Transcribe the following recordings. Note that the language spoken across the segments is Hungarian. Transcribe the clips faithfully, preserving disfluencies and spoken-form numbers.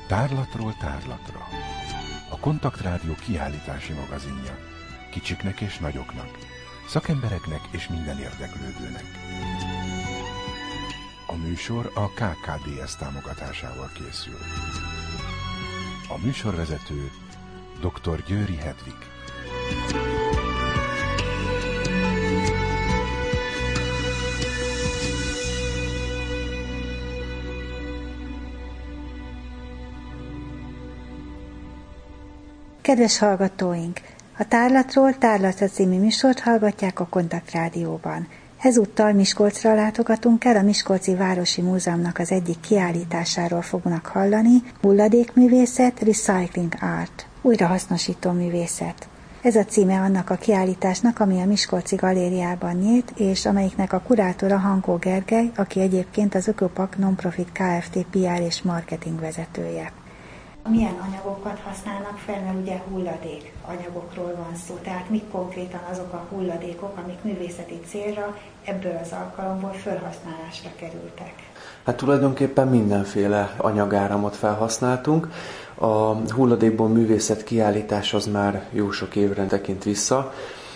Tárlatról tárlatra. A Kontaktrádió kiállítási magazinja. Kicsiknek és nagyoknak, szakembereknek és minden érdeklődőnek. A műsor a ká ká dé es támogatásával készül. A műsorvezető dr. Győri Hedvig. Kedves hallgatóink! A Tárlatról tárlatra című műsort hallgatják a Kontaktrádióban. Ezúttal Miskolcra látogatunk el, a Miskolci Városi Múzeumnak az egyik kiállításáról fognak hallani, hulladékművészet, recycling art, újrahasznosító művészet. Ez a címe annak a kiállításnak, ami a Miskolci Galériában nyílt, és amelyiknek a kurátora Hankó Gergely, aki egyébként az Ökopak Nonprofit Kft. pé er és marketing vezetője. Milyen anyagokat használnak fel, mert ugye hulladék anyagokról van szó, tehát mik konkrétan azok a hulladékok, amik művészeti célra ebből az alkalomból felhasználásra kerültek? Hát tulajdonképpen mindenféle anyagáramot felhasználtunk. A hulladékból művészet kiállítás az már jó sok évre tekint vissza.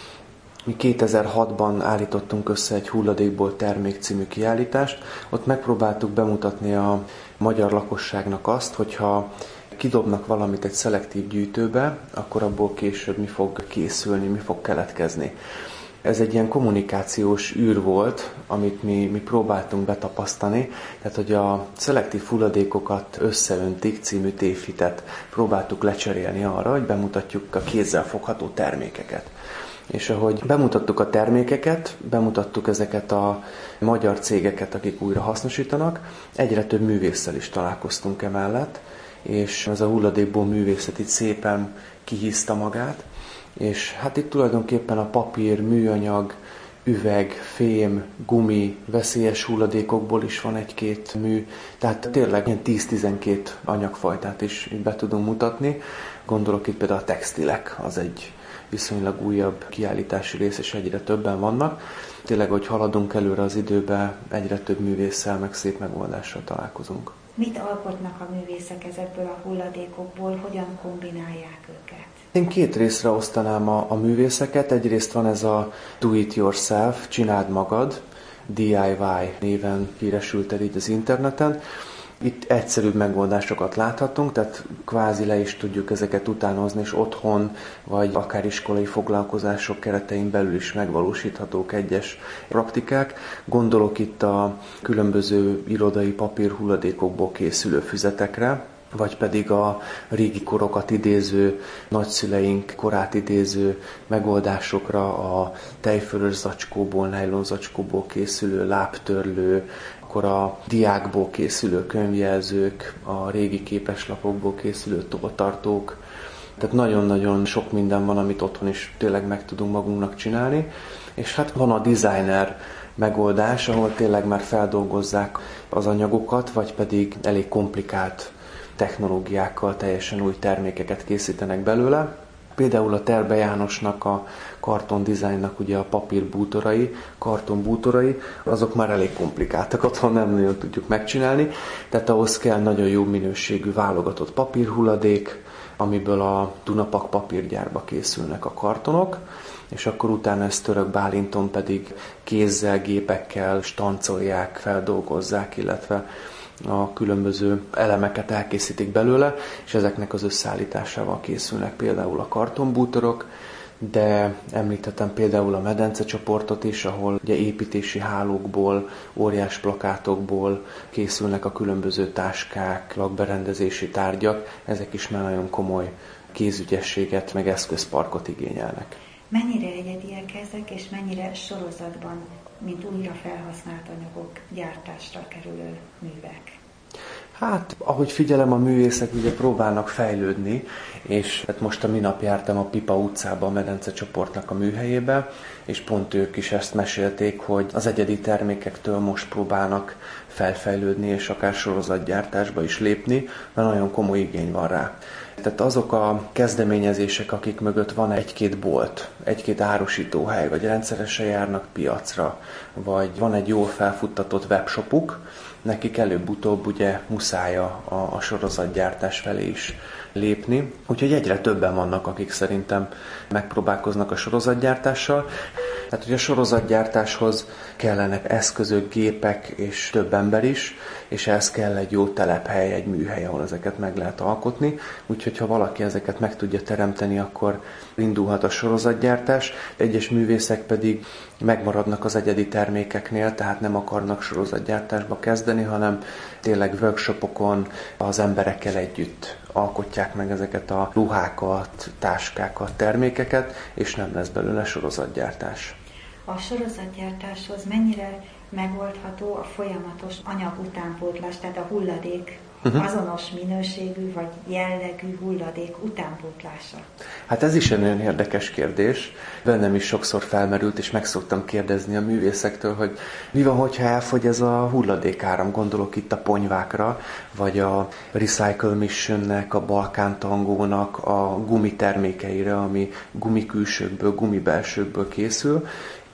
Mi kétezer-hatban állítottunk össze egy hulladékból termék című kiállítást. Ott megpróbáltuk bemutatni a magyar lakosságnak azt, hogyha kidobnak valamit egy szelektív gyűjtőbe, akkor abból később mi fog készülni, mi fog keletkezni. Ez egy ilyen kommunikációs űr volt, amit mi, mi próbáltunk betapasztani, tehát hogy a szelektív hulladékokat összeöntik című tévhitet próbáltuk lecserélni arra, hogy bemutatjuk a kézzel fogható termékeket. És ahogy bemutattuk a termékeket, bemutattuk ezeket a magyar cégeket, akik újra hasznosítanak, egyre több művésszel is találkoztunk emellett, és ez a hulladékból művészet itt szépen kihízta magát, és hát itt tulajdonképpen a papír, műanyag, üveg, fém, gumi, veszélyes hulladékokból is van egy-két mű, tehát tényleg ilyen tíz-tizenkét anyagfajtát is be tudunk mutatni. Gondolok itt például a textilek, az egy viszonylag újabb kiállítási rész, és egyre többen vannak. Tényleg, hogy haladunk előre az időbe, egyre több művésszel, meg szép megoldással találkozunk. Mit alkotnak a művészek ezekből a hulladékokból, hogyan kombinálják őket? Én két részre osztanám a, a művészeket. Egyrészt van ez a do it yourself, csináld magad, dé i vaj néven híresült el így az interneten. Itt egyszerűbb megoldásokat láthatunk, tehát kvázi le is tudjuk ezeket utánozni, és otthon, vagy akár iskolai foglalkozások keretein belül is megvalósíthatók egyes praktikák. Gondolok itt a különböző irodai papír hulladékokból készülő füzetekre, vagy pedig a régi korokat idéző, nagyszüleink korát idéző megoldásokra, a tejfölös zacskóból, nejlon zacskóból készülő lábtörlő, akkor a diákból készülő könyvjelzők, a régi képeslapokból készülő tolltartók. Tehát nagyon-nagyon sok minden van, amit otthon is tényleg meg tudunk magunknak csinálni. És hát van a designer megoldás, ahol tényleg már feldolgozzák az anyagokat, vagy pedig elég komplikált technológiákkal teljesen új termékeket készítenek belőle. Például a Terbe Jánosnak a karton dizájnnak ugye a papír bútorai, karton bútorai, azok már elég komplikáltak, otthon nem nagyon tudjuk megcsinálni, tehát ahhoz kell nagyon jó minőségű válogatott papírhulladék, amiből a Dunapak papírgyárba készülnek a kartonok, és akkor utána ezt Török Bálinton pedig kézzel, gépekkel stancolják, feldolgozzák, illetve a különböző elemeket elkészítik belőle, és ezeknek az összeállításával készülnek például a kartonbútorok, de említettem például a Medence csoportot is, ahol ugye építési hálókból, óriás plakátokból készülnek a különböző táskák, lakberendezési tárgyak, ezek is már nagyon komoly kézügyességet, meg eszközparkot igényelnek. Mennyire egyediek ezek, és mennyire sorozatban, mint újra felhasznált anyagok gyártásra kerülő művek? Hát, ahogy figyelem, a művészek ugye próbálnak fejlődni, és hát most a minap jártam a Pipa utcába, a Medence csoportnak a műhelyébe, és pont ők is ezt mesélték, hogy az egyedi termékektől most próbálnak felfejlődni, és akár sorozatgyártásba is lépni, mert nagyon komoly igény van rá. Tehát azok a kezdeményezések, akik mögött van egy-két bolt, egy-két árusítóhely, vagy rendszeresen járnak piacra, vagy van egy jól felfuttatott webshopuk, nekik előbb-utóbb ugye muszáj a, a sorozatgyártás felé is lépni. Úgyhogy egyre többen vannak, akik szerintem megpróbálkoznak a sorozatgyártással. Tehát, hogy a sorozatgyártáshoz kellenek eszközök, gépek és több ember is, és ehhez kell egy jó telephely, egy műhely, ahol ezeket meg lehet alkotni. Úgyhogy ha valaki ezeket meg tudja teremteni, akkor indulhat a sorozatgyártás. Egyes művészek pedig megmaradnak az egyedi termékeknél, tehát nem akarnak sorozatgyártásba kezdeni, hanem tényleg workshopokon az emberekkel együtt alkotják meg ezeket a ruhákat, táskákat, termékeket, és nem lesz belőle sorozatgyártás. A sorozatgyártáshoz mennyire megoldható a folyamatos anyag utánpótlás, tehát a hulladék uh-huh. azonos minőségű vagy jellegű hulladék utánpótlása? Hát ez is egy nagyon érdekes kérdés. Bennem is sokszor felmerült, és meg szoktam kérdezni a művészektől, hogy mi van, hogyha elfogy ez a hulladékáram, gondolok itt a ponyvákra, vagy a Recycle Missionnek, a Balkán Tangónak a gumitermékeire, ami gumikülsőkből, gumibelsőkből készül.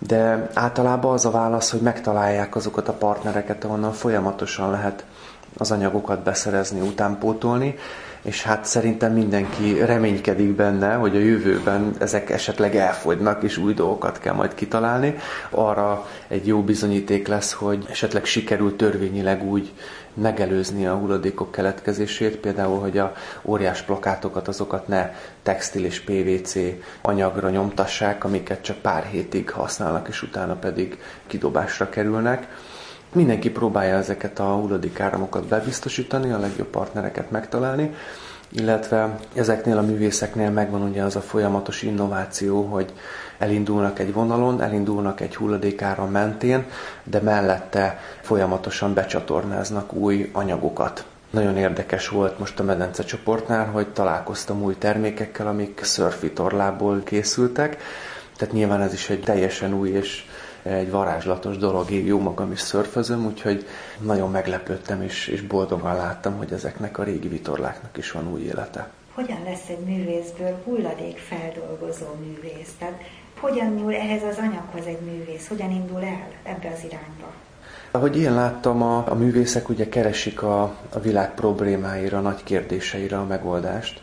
De általában az a válasz, hogy megtalálják azokat a partnereket, ahonnan folyamatosan lehet az anyagokat beszerezni, utánpótolni, és hát szerintem mindenki reménykedik benne, hogy a jövőben ezek esetleg elfogynak, és új dolgokat kell majd kitalálni. Arra egy jó bizonyíték lesz, hogy esetleg sikerül törvényileg úgy megelőzni a hulladékok keletkezését, például, hogy a óriás plakátokat, azokat ne textil és pé vé cé anyagra nyomtassák, amiket csak pár hétig használnak, és utána pedig kidobásra kerülnek. Mindenki próbálja ezeket a hulladékáramokat bebiztosítani, a legjobb partnereket megtalálni, illetve ezeknél a művészeknél megvan ugye az a folyamatos innováció, hogy elindulnak egy vonalon, elindulnak egy hulladékáram mentén, de mellette folyamatosan becsatornáznak új anyagokat. Nagyon érdekes volt most a Medence csoportnál, hogy találkoztam új termékekkel, amik szörfvitorlából készültek, tehát nyilván ez is egy teljesen új és egy varázslatos dolog, én jó magam is szörfözöm, úgyhogy nagyon meglepődtem és, és boldogan láttam, hogy ezeknek a régi vitorláknak is van új élete. Hogyan lesz egy művészből hulladékfeldolgozó művész? Tehát hogyan nyúl ehhez az anyaghoz egy művész? Hogyan indul el ebbe az irányba? Ahogy én láttam, a, a művészek ugye keresik a, a világ problémáira, nagy kérdéseire a megoldást,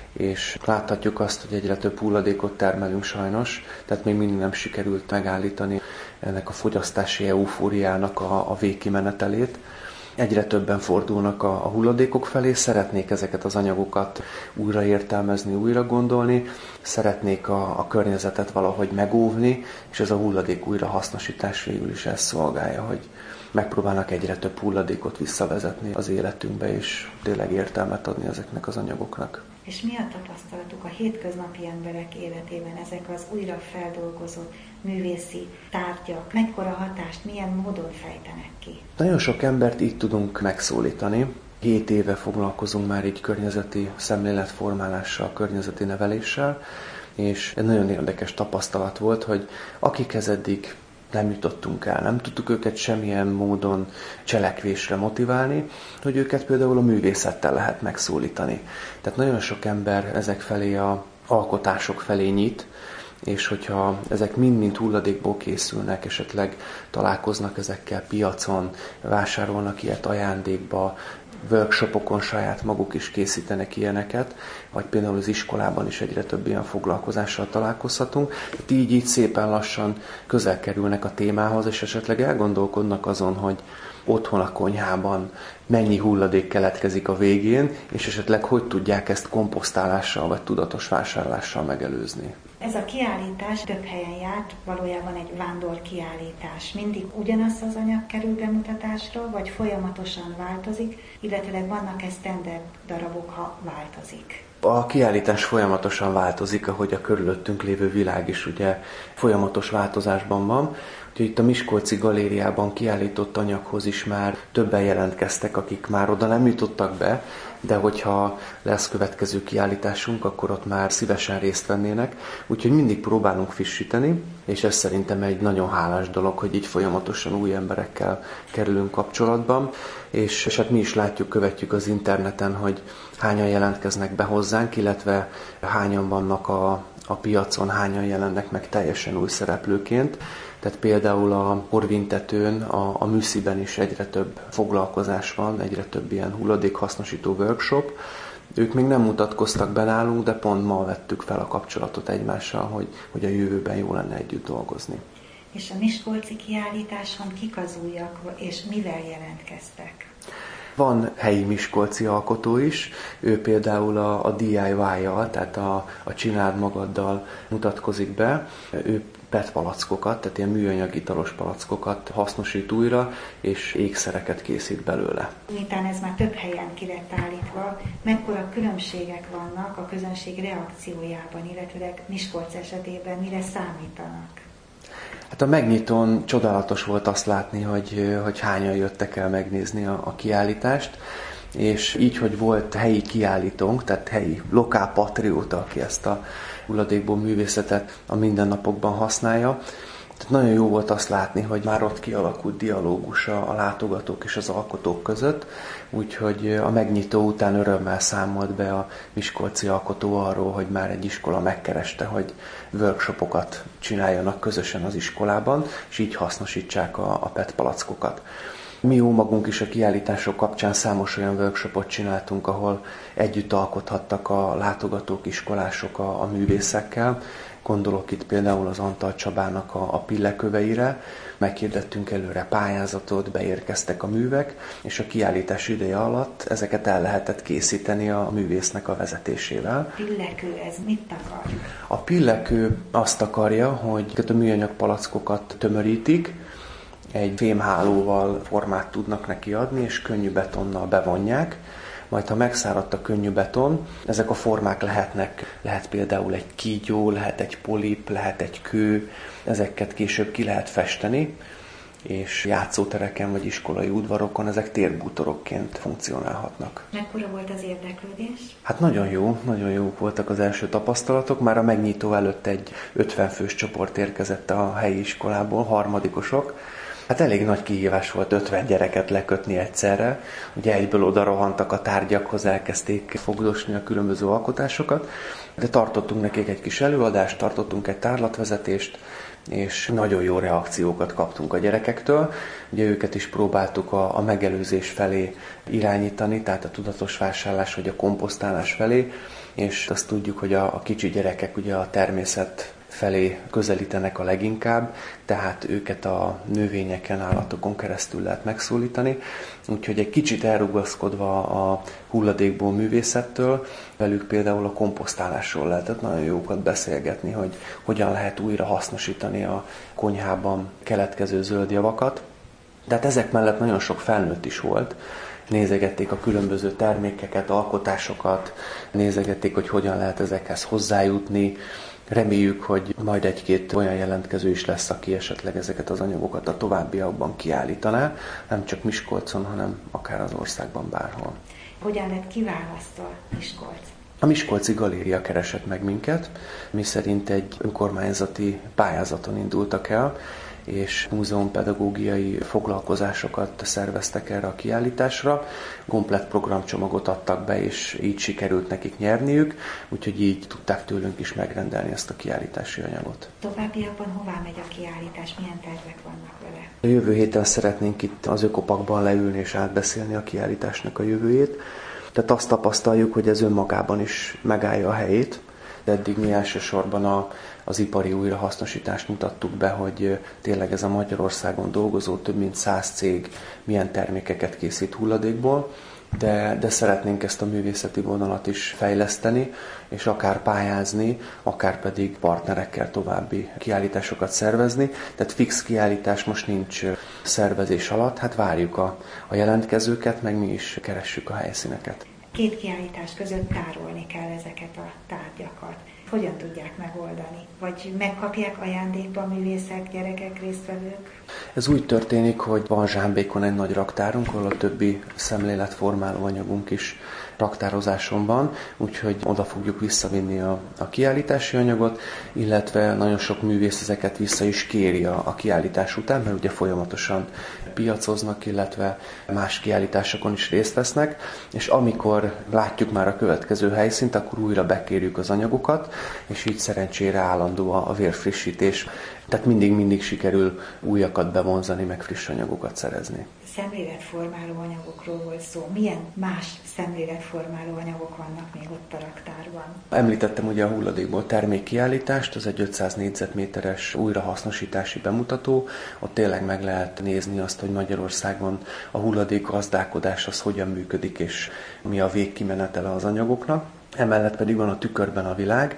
és láthatjuk azt, hogy egyre több hulladékot termelünk sajnos, tehát még mindig nem sikerült megállítani ennek a fogyasztási eufóriának a, a végkimenetelét. Egyre többen fordulnak a, a hulladékok felé, szeretnék ezeket az anyagokat újra értelmezni, újra gondolni, szeretnék a, a környezetet valahogy megóvni, és ez a hulladék újrahasznosítás végül is ezt szolgálja, hogy megpróbálnak egyre több hulladékot visszavezetni az életünkbe, és tényleg értelmet adni ezeknek az anyagoknak. És mi a tapasztalatuk a hétköznapi emberek életében ezek az újra feldolgozott művészi tárgyak? Mekkora hatást, milyen módon fejtenek ki? Nagyon sok embert így tudunk megszólítani. Hét éve foglalkozunk már így környezeti szemléletformálással, környezeti neveléssel, és egy nagyon érdekes tapasztalat volt, hogy akikhez eddig nem jutottunk el, nem tudtuk őket semmilyen módon cselekvésre motiválni, hogy őket például a művészettel lehet megszólítani. Tehát nagyon sok ember ezek felé a alkotások felé nyit, és hogyha ezek mind-mind hulladékból készülnek, esetleg találkoznak ezekkel piacon, vásárolnak ilyet ajándékba, workshopokon saját maguk is készítenek ilyeneket, vagy például az iskolában is egyre több ilyen foglalkozással találkozhatunk. Így így szépen lassan közel kerülnek a témához, és esetleg elgondolkodnak azon, hogy otthon a konyhában mennyi hulladék keletkezik a végén, és esetleg hogy tudják ezt komposztálással vagy tudatos vásárlással megelőzni. Ez a kiállítás több helyen járt, valójában egy vándor kiállítás. Mindig ugyanaz az anyag kerül bemutatásra, vagy folyamatosan változik, illetőleg vannak-e standard darabok, ha változik? A kiállítás folyamatosan változik, ahogy a körülöttünk lévő világ is ugye folyamatos változásban van. Úgyhogy itt a Miskolci Galériában kiállított anyaghoz is már többen jelentkeztek, akik már oda nem jutottak be, de hogyha lesz következő kiállításunk, akkor ott már szívesen részt vennének. Úgyhogy mindig próbálunk frissíteni, és ez szerintem egy nagyon hálás dolog, hogy így folyamatosan új emberekkel kerülünk kapcsolatban, és, és hát mi is látjuk, követjük az interneten, hogy hányan jelentkeznek be hozzánk, illetve hányan vannak a, a piacon, hányan jelennek meg teljesen új szereplőként. Tehát például a Horvintetőn, a, a Műsziben is egyre több foglalkozás van, egyre több ilyen hulladékhasznosító workshop. Ők még nem mutatkoztak be nálunk, de pont ma vettük fel a kapcsolatot egymással, hogy, hogy a jövőben jó lenne együtt dolgozni. És a miskolci kiállításon kik az újak, és mivel jelentkeztek? Van helyi miskolci alkotó is, ő például a, a dé i vaj-jal, tehát a, a csináld magaddal mutatkozik be. Ő pé e té palackokat, tehát ilyen műanyag italos palackokat hasznosít újra, és ékszereket készít belőle. Miután ez már több helyen ki lett állítva, mekkora különbségek vannak a közönség reakciójában, illetve Miskolc esetében mire számítanak? Hát a megnyitón csodálatos volt azt látni, hogy, hogy hányan jöttek el megnézni a, a kiállítást, és így, hogy volt helyi kiállítónk, tehát helyi lokál patrióta, aki ezt a hulladékból művészetet a mindennapokban használja. Tehát nagyon jó volt azt látni, hogy már ott kialakult dialógus a, a látogatók és az alkotók között, úgyhogy a megnyitó után örömmel számolt be a miskolci alkotó arról, hogy már egy iskola megkereste, hogy workshopokat csináljanak közösen az iskolában, és így hasznosítsák a, a pé e té palackokat. Mi jó magunk is a kiállítások kapcsán számos olyan workshopot csináltunk, ahol együtt alkothattak a látogatók, iskolások a, a művészekkel. Gondolok itt például az Antal Csabának a, a pilleköveire. Meghirdettünk előre pályázatot, beérkeztek a művek, és a kiállítás ideje alatt ezeket el lehetett készíteni a művésznek a vezetésével. Pillekő, ez mit akar? A pillekő azt akarja, hogy a műanyag palackokat tömörítik, egy fémhálóval formát tudnak neki adni, és könnyű betonnal bevonják. Majd, ha megszáradt a könnyű beton, ezek a formák lehetnek, lehet például egy kígyó, lehet egy polip, lehet egy kő, ezeket később ki lehet festeni, és játszótereken vagy iskolai udvarokon ezek térbútorokként funkcionálhatnak. Mekkora volt az érdeklődés? Hát nagyon jó, nagyon jók voltak az első tapasztalatok. Már a megnyitó előtt egy ötven fős csoport érkezett a helyi iskolából, harmadikosok. Hát elég nagy kihívás volt ötven gyereket lekötni egyszerre. Ugye egyből oda rohantak a tárgyakhoz, elkezdték fogdosni a különböző alkotásokat, de tartottunk nekik egy kis előadást, tartottunk egy tárlatvezetést, és nagyon jó reakciókat kaptunk a gyerekektől. Ugye őket is próbáltuk a, a megelőzés felé irányítani, tehát a tudatos vásárlás vagy a komposztálás felé, és azt tudjuk, hogy a, a kicsi gyerekek ugye a természet felé közelítenek a leginkább, tehát őket a növényeken, állatokon keresztül lehet megszólítani. Úgyhogy egy kicsit elrugaszkodva a hulladékból művészettől, velük például a komposztálásról lehetett nagyon jókat beszélgetni, hogy hogyan lehet újra hasznosítani a konyhában keletkező zöld javakat. Tehát ezek mellett nagyon sok felnőtt is volt. Nézegették a különböző termékeket, alkotásokat, nézegették, hogy hogyan lehet ezekhez hozzájutni. Reméljük, hogy majd egy-két olyan jelentkező is lesz, aki esetleg ezeket az anyagokat a továbbiakban kiállítaná, nem csak Miskolcon, hanem akár az országban bárhol. Hogyan lett kiválasztva Miskolc? A Miskolci Galéria keresett meg minket, mi szerint egy önkormányzati pályázaton indultak el, és múzeumpedagógiai foglalkozásokat szerveztek erre a kiállításra. Komplett programcsomagot adtak be, és így sikerült nekik nyerniük, úgyhogy így tudták tőlünk is megrendelni ezt a kiállítási anyagot. Továbbiakban hová megy a kiállítás, milyen tervek vannak vele? A jövő héten szeretnénk itt az Ökopakban leülni és átbeszélni a kiállításnak a jövőjét. Tehát azt tapasztaljuk, hogy ez önmagában is megállja a helyét, de eddig mi elsősorban a, az ipari újrahasznosítást mutattuk be, hogy tényleg ez a Magyarországon dolgozó több mint száz cég milyen termékeket készít hulladékból, de, de szeretnénk ezt a művészeti vonalat is fejleszteni, és akár pályázni, akár pedig partnerekkel további kiállításokat szervezni. Tehát fix kiállítás most nincs szervezés alatt, hát várjuk a, a jelentkezőket, meg mi is keressük a helyszíneket. Két kiállítás között tárolni kell ezeket a tárgyakat. hogyan tudják megoldani? Vagy megkapják ajándékba művészek, gyerekek, résztvevők? Ez úgy történik, hogy van Zsámbékon egy nagy raktárunk, ahol a többi szemléletformáló anyagunk is raktározáson van, úgyhogy oda fogjuk visszavinni a, a kiállítási anyagot, illetve nagyon sok művész ezeket vissza is kéri a, a kiállítás után, mert ugye folyamatosan piacoznak, illetve más kiállításokon is részt vesznek, és amikor látjuk már a következő helyszínt, akkor újra bekérjük az anyagokat, és így szerencsére állandó a, a vérfrissítés. Tehát mindig-mindig sikerül újakat bevonzani, meg friss anyagokat szerezni. Szemléletformáló anyagokról volt szó. Milyen más szemléletformáló anyagok vannak még ott a raktárban? Említettem ugye a hulladékból termékkiállítást, az egy ötszáz négyzetméteres újrahasznosítási bemutató. Ott tényleg meg lehet nézni azt, hogy Magyarországon a hulladék gazdálkodás az hogyan működik, és mi a végkimenetele az anyagoknak. Emellett pedig van a Tükörben a világ,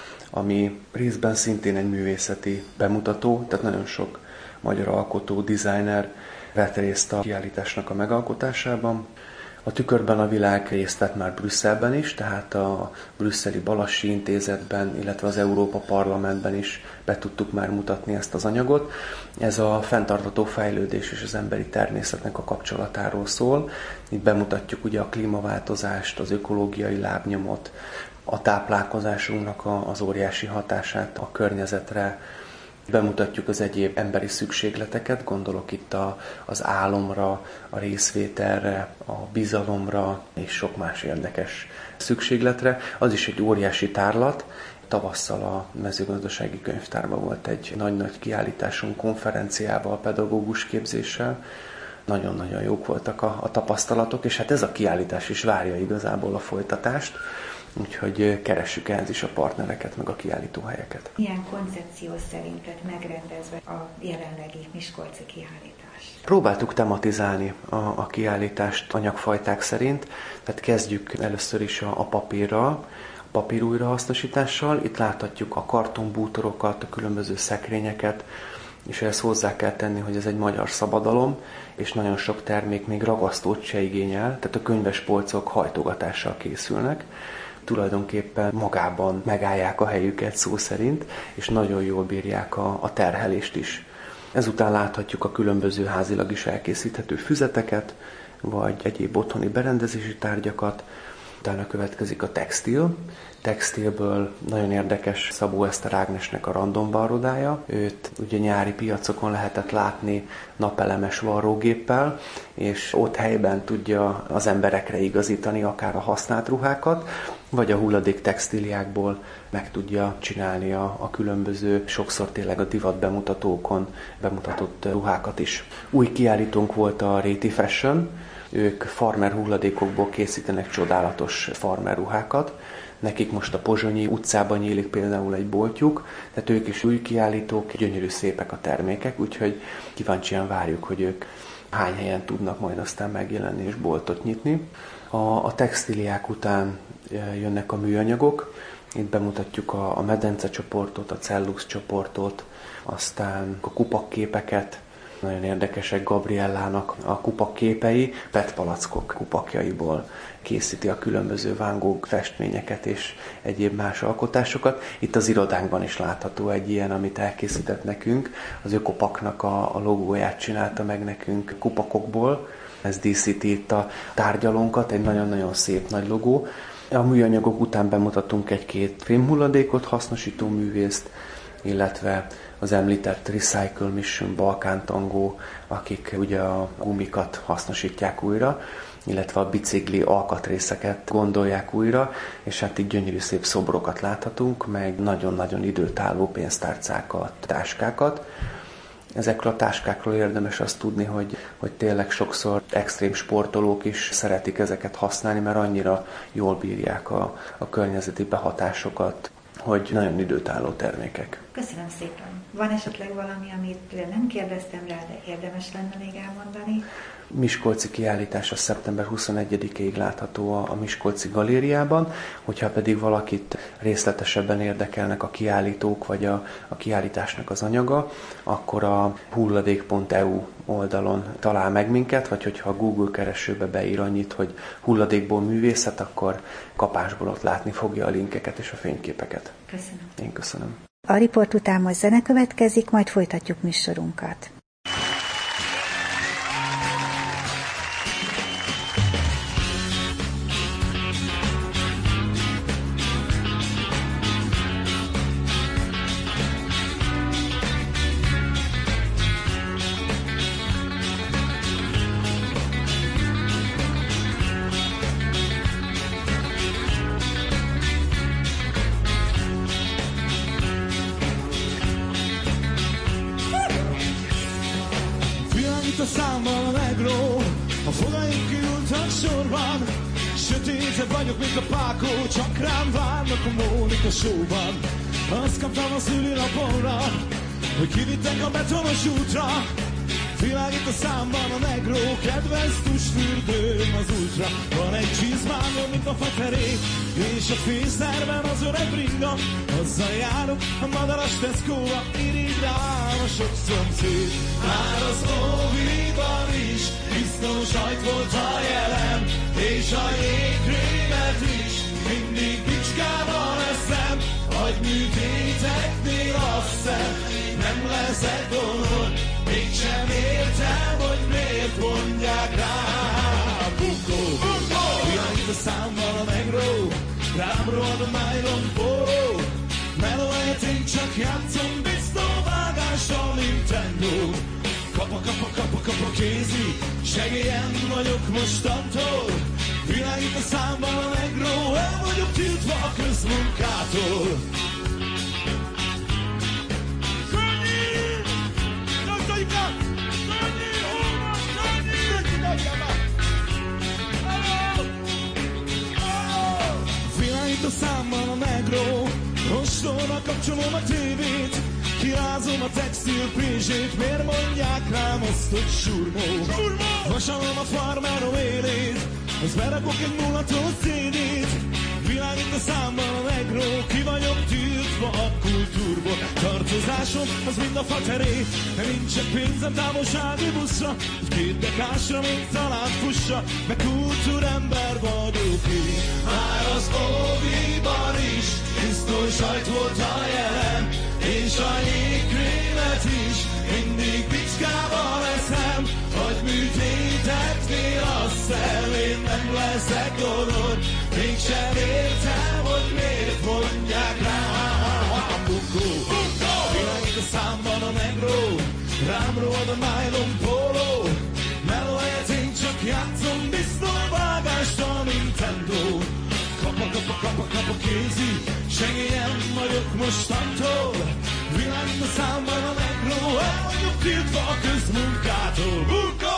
ami részben szintén egy művészeti bemutató, tehát nagyon sok magyar alkotó, designer vett részt a kiállításnak a megalkotásában. A Tükörben a világ részt vett már Brüsszelben is, tehát a brüsszeli Balassi Intézetben, illetve az Európa Parlamentben is be tudtuk már mutatni ezt az anyagot. Ez a fenntartható fejlődés és az emberi természetnek a kapcsolatáról szól. Itt bemutatjuk ugye a klímaváltozást, az ökológiai lábnyomot, a táplálkozásunknak az óriási hatását a környezetre, bemutatjuk az egyéb emberi szükségleteket, gondolok itt a, az álomra, a részvételre, a bizalomra és sok más érdekes szükségletre. Az is egy óriási tárlat. Tavasszal a mezőgazdasági könyvtárban volt egy nagy-nagy kiállításunk konferenciával, pedagógus képzéssel. Nagyon-nagyon jók voltak a, a tapasztalatok, és hát ez a kiállítás is várja igazából a folytatást. Úgyhogy keressük ehhez is a partnereket, meg a kiállítóhelyeket. Milyen koncepció szerint lett megrendezve a jelenlegi miskolci kiállítás? Próbáltuk tematizálni a, a kiállítást anyagfajták szerint, tehát kezdjük először is a, a papírral, a papír újrahasznosítással. Itt láthatjuk a kartonbútorokat, a különböző szekrényeket, és ehhez hozzá kell tenni, hogy ez egy magyar szabadalom, és nagyon sok termék még ragasztót se igényel, tehát a könyvespolcok hajtogatással készülnek. Tulajdonképpen magában megállják a helyüket szó szerint, és nagyon jól bírják a, a terhelést is. Ezután láthatjuk a különböző házilag is elkészíthető füzeteket, vagy egyéb otthoni berendezési tárgyakat. Utána következik a textil. Textilből nagyon érdekes Szabó Eszter Ágnesnek a random varrodája. Őt ugye nyári piacokon lehetett látni napelemes varrógéppel, és ott helyben tudja az emberekre igazítani akár a használt ruhákat, vagy a hulladék textíliákból meg tudja csinálni a, a különböző, sokszor tényleg a divat bemutatókon bemutatott ruhákat is. Új kiállítónk volt a Réti Fashion. Ők farmer hulladékokból készítenek csodálatos farmer ruhákat. Nekik most a Pozsonyi utcában nyílik például egy boltjuk, tehát ők is új kiállítók, gyönyörű szépek a termékek, úgyhogy kíváncsian várjuk, hogy ők hány helyen tudnak majd aztán megjelenni és boltot nyitni. A, a textíliák után jönnek a műanyagok, itt bemutatjuk a, a medence csoportot, a cellusz csoportot, aztán a kupakképeket. Nagyon érdekesek Gabriellának a kupakképei, pé é té palackok kupakjaiból készíti a különböző Van Gogh festményeket és egyéb más alkotásokat. Itt az irodánkban is látható egy ilyen, amit elkészített nekünk. Az Ökopaknak a, a logóját csinálta meg nekünk kupakokból. Ez díszíti itt a tárgyalónkat, egy nagyon-nagyon szép nagy logó. A műanyagok után bemutatunk egy-két fémhulladékot hasznosító művészt, illetve az említett Recycle Mission Balkán Tangó, akik ugye a gumikat hasznosítják újra, illetve a bicikli alkatrészeket gondolják újra, és hát így gyönyörű szép szobrokat láthatunk, meg nagyon-nagyon időtálló pénztárcákat, táskákat. Ezekről a táskákról érdemes azt tudni, hogy, hogy tényleg sokszor extrém sportolók is szeretik ezeket használni, mert annyira jól bírják a, a környezeti behatásokat, hogy nagyon időtálló termékek. Köszönöm szépen. Van esetleg valami, amit nem kérdeztem rá, de érdemes lenne még elmondani? Miskolci kiállítás a szeptember huszonegyedikéig látható a Miskolci galériában, hogyha pedig valakit részletesebben érdekelnek a kiállítók, vagy a, a kiállításnak az anyaga, akkor a hulladék pont e u oldalon talál meg minket, vagy hogyha a Google keresőbe beír annyit, hogy hulladékból művészet, akkor kapásból ott látni fogja a linkeket és a fényképeket. Köszönöm. Én köszönöm. A riport után most zene következik, majd folytatjuk műsorunkat. Vagyok, mint a pákó, csak rám várnak a Mónika showban. Azt kaptam a szülinapomra, hogy kivittek a betonos útra. Világít a számban a negró, kedvenc tusfürdőm az ultra. Van egy csizmányom, mint a faterék, és a fészerben az öreg bringa. Azzal járok a madaras Tesco-ba, irigy rám a sok szomszéd. Már az óviban is biztos ajt volt a jelem, és a jégkrémet is mindig bicskában eszem. Agyműtéteknél azt hiszem, nem leszek donor, mégsem értem, hogy miért mondják rám. Bukó, bukó! Világít a számmal a negró, rám rohad a nylon póló. Melóját én csak játszom, biztos vágással Nintendo. Kapa, kapa, kapa, kapa kézi, segélyen vagyok mostantól. Világít a számban a negró, el vagyok tiltva a közmunkától. Világít a számban a negró, rostónak kapcsolom a tévét, kirázom a textil pézsét, miért mondják rám azt, hogy surmó? Vasalom a farmerom élét, az berakok egy mulatós cé dét. Világít a számban a negró, ki vagyok tiltva a kultúrból. Tartozásom az mind a fateré, de nincsen pénzem távolsági buszra, hogy két dekásra még talán fussa, meg kultúrember vagyok én. Már az óviban is biztos sajt volt a jelem, és a jégkrémet is mindig bicskában eszem. Hogy műtéteknél azt hiszem, én nem leszek donor, mégsem értem, hogy miért mondják rám. Bukó, világít a számban a negró, rám rohad a nylon póló. Melóját én csak játszom, biztos vágást a Nintendo. Kapa, kapa, kapa, kapa kézi, segélyen vagyok mostantól. Világít a számban a negró, el vagyok tiltva a közmunkától. Bukó!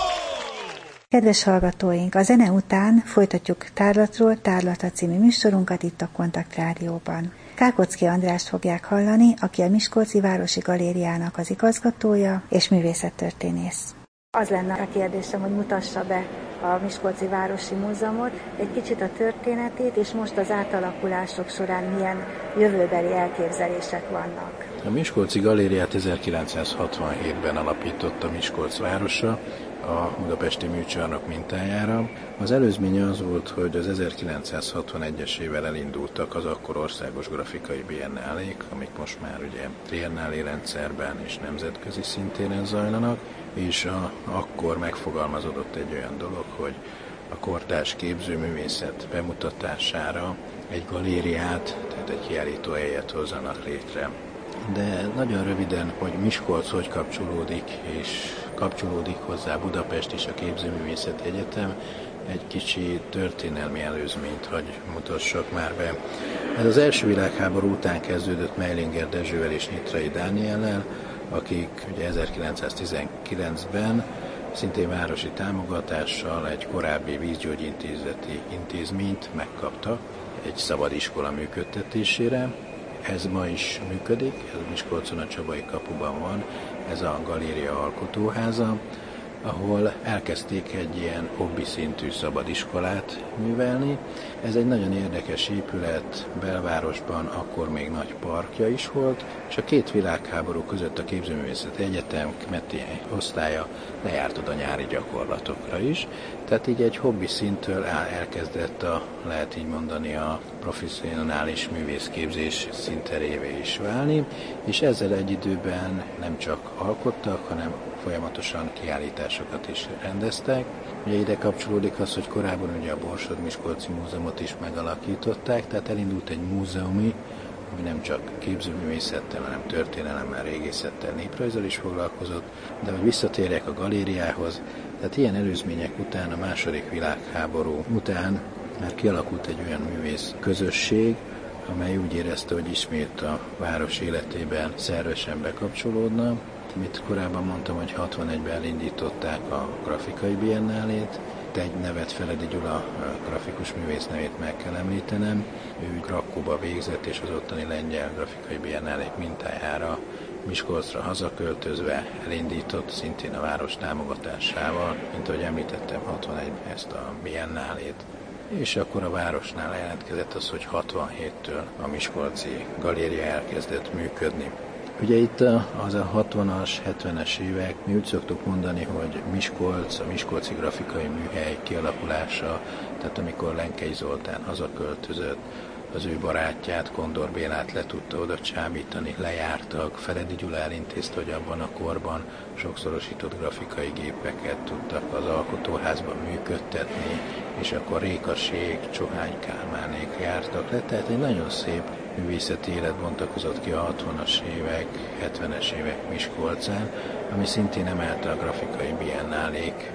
Kedves hallgatóink, a zene után folytatjuk Tárlatról Tárlata című műsorunkat itt a Kontakt Rádióban. Kákocki Andrást fogják hallani, aki a Miskolci Városi Galériának az igazgatója és művészettörténész. Az lenne a kérdésem, hogy mutassa be a Miskolci Városi Múzeumot, egy kicsit a történetét, és most az átalakulások során milyen jövőbeli elképzelések vannak. A Miskolci Galériát ezerkilencszázhatvanhétben alapította Miskolc városa a budapesti műcsarnok mintájára. Az előzménye az volt, hogy az ezerkilencszázhatvanegyesével elindultak az akkor országos grafikai biennálék, amik most már ugye triennálé rendszerben és nemzetközi szintéren zajlanak, és a, akkor megfogalmazódott egy olyan dolog, hogy a kortárs képzőművészet bemutatására egy galériát, tehát egy kiállítóhelyet hozzanak létre. De nagyon röviden, hogy Miskolc hogy kapcsolódik, és kapcsolódik hozzá Budapest és a Képzőművészeti Egyetem, egy kicsi történelmi előzményt hagy mutassak már be. Ez az első világháború után kezdődött Meilinger Dezsővel és Nyitrai Dániellel, akik ugye ezerkilencszáztizenkilencben szintén városi támogatással egy korábbi vízgyógyintézeti intézményt megkaptak egy szabad iskola működtetésére. Ez ma is működik, ez Miskolcon a Csabai kapuban van, ez a galéria alkotóháza, ahol elkezdték egy ilyen hobbi szintű szabadiskolát művelni. Ez egy nagyon érdekes épület, belvárosban akkor még nagy parkja is volt, és a két világháború között a Képzőművészeti Egyetem Kmeti osztálya lejárt oda nyári gyakorlatokra is. Tehát így egy hobbi szinttől elkezdett a, lehet így mondani, a professzionális művészképzés szinterévé is válni, és ezzel egy időben nem csak alkottak, hanem folyamatosan kiállításokat is rendeztek. Ugye ide kapcsolódik az, hogy korábban ugye a Borsod-Miskolci Múzeumot is megalakították, tehát elindult egy múzeumi, ami nem csak képzőművészettel, hanem történelemmel, régészettel, néprajzzal is foglalkozott, de hogy visszatérjek a galériához, tehát ilyen előzmények után, a második világháború után már kialakult egy olyan művész közösség, amely úgy érezte, hogy ismét a város életében szervesen bekapcsolódna. Amit korábban mondtam, hogy hatvanegyben elindították a grafikai biennálét, egy nevet, Feledi Gyula, a grafikus művész nevét meg kell említenem. Ő Krakóba végzett, és az ottani lengyel grafikai biennálék mintájára Miskolcra hazaköltözve elindított, szintén a város támogatásával, mint ahogy említettem, hatvanegyben ezt a biennálét. És akkor a városnál jelentkezett az, hogy hatvanhéttől a Miskolci galéria elkezdett működni. Ugye itt az a hatvanas, hetvenes évek, mi úgy szoktuk mondani, hogy Miskolc, a Miskolci Grafikai Műhely kialakulása, tehát amikor Lenkei Zoltán hazaköltözött, az ő barátját, Kondor Bélát le tudta oda csábítani, lejártak, Feledi Gyula elintézte, hogy abban a korban sokszorosított grafikai gépeket tudtak az alkotóházban működtetni, és akkor Rékasék, Csohány Kálmánék jártak le, tehát egy nagyon szép művészeti élet bontakozott ki a hatvanas évek, hetvenes évek Miskolcán, ami szintén emelte a grafikai biennálék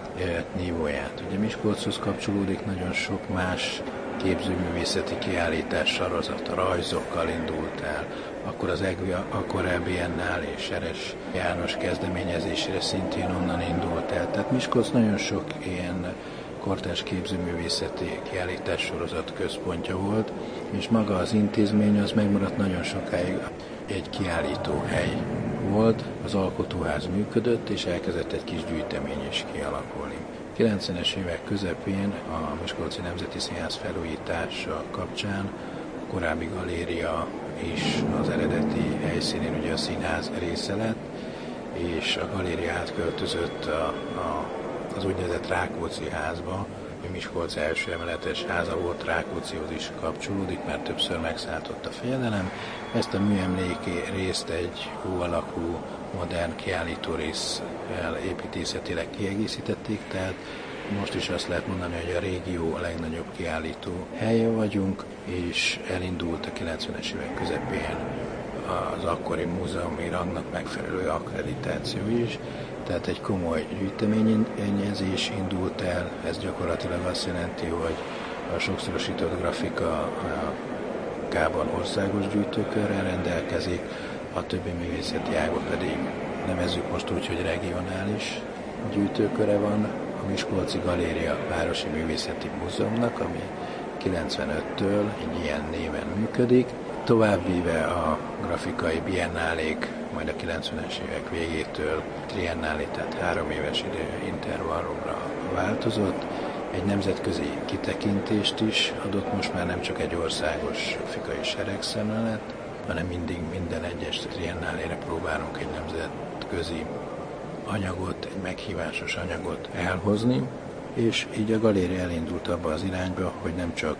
nívóját. Ugye Miskolchoz kapcsolódik nagyon sok más képzőművészeti kiállítás sorozat, a rajzokkal indult el, akkor az EGVI, akkor a Biennálé és Seres János kezdeményezésére szintén onnan indult el. Tehát Miskolc nagyon sok ilyen kortárs képzőművészeti kiállítás sorozat központja volt, és maga az intézmény az megmaradt nagyon sokáig egy kiállító hely volt, az alkotóház működött, és elkezdett egy kis gyűjtemény is kialakulni. kilencvenes évek közepén a Miskolci Nemzeti Színház felújítása kapcsán a korábbi galéria is az eredeti helyszínén ugye a színház része lett, és a galéria átköltözött a, a, az úgynevezett Rákóczi házba, ami Miskolc első emeletes háza volt, Rákóczihoz is kapcsolódik, mert többször megszálltott a fejedelem. Ezt a műemléki részt egy ó alakú modern kiállító résszel építészetileg kiegészítették, tehát most is azt lehet mondani, hogy a régió a legnagyobb kiállító helye vagyunk, és elindult a kilencvenes évek közepén az akkori múzeumi rangnak megfelelő akkreditáció is, tehát egy komoly gyűjteményezés indult el, ez gyakorlatilag azt jelenti, hogy a sokszorosított grafika Kában országos gyűjtőkörrel rendelkezik, a többi művészeti ágban pedig nevezzük most úgy, hogy regionális gyűjtőköre van a Miskolci Galéria Városi Művészeti Múzeumnak, ami kilencvenöttől egy ilyen néven működik. Továbbvíve a grafikai biennálék majd a kilencvenes évek végétől triennálé, tehát három éves időintervallumra változott. Egy nemzetközi kitekintést is adott, most már nem csak egy országos grafikai seregszemlélet, hanem mindig minden egyes triennálére próbálunk egy nemzetközi anyagot, egy meghívásos anyagot elhozni, és így a galéria elindult abba az irányba, hogy nem csak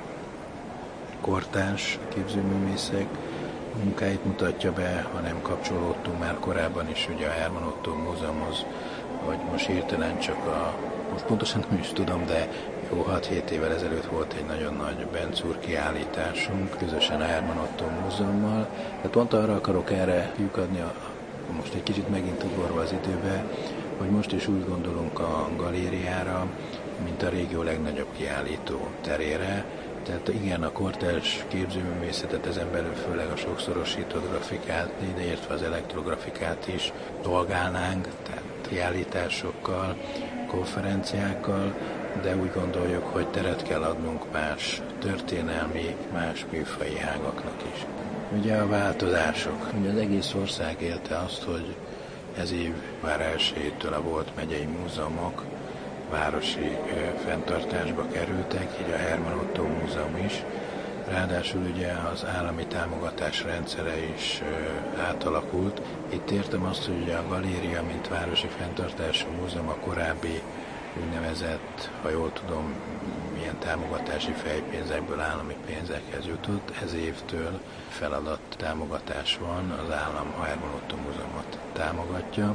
kortárs képzőművészek munkáit mutatja be, hanem kapcsolódtunk már korábban is ugye a Herman Ottó Múzeumhoz, vagy most hirtelen csak a, most pontosan nem is tudom, de jó hat-hét évvel ezelőtt volt egy nagyon nagy Bencúr kiállításunk, közösen a Herman Ottó Múzeummal. Tehát pont arra akarok erre lyukadni, most egy kicsit megint ugorva az időbe, hogy most is úgy gondolunk a galériára, mint a régió legnagyobb kiállító terére. Tehát igen, a kortárs képzőművészetet, ezen belül főleg a sokszorosított grafikát, ideértve az elektrografikát is dolgálnánk, tehát kiállításokkal, konferenciákkal, de úgy gondoljuk, hogy teret kell adnunk más történelmi, más műfaji ágaknak is. Ugye a változások. Ugye az egész ország élte azt, hogy Ez év már elsőjétől a volt megyei múzeumok városi fenntartásba kerültek, így a Herman Ottó Múzeum is. Ráadásul ugye az állami támogatás rendszere is átalakult. Itt értem azt, hogy ugye a galéria, mint városi fenntartású múzeum a korábbi úgynevezett, ha jól tudom, milyen támogatási fejpénzekből állami pénzekhez jutott. Ez évtől feladat támogatás van, az állam a Herman Ottó Múzeumot támogatja,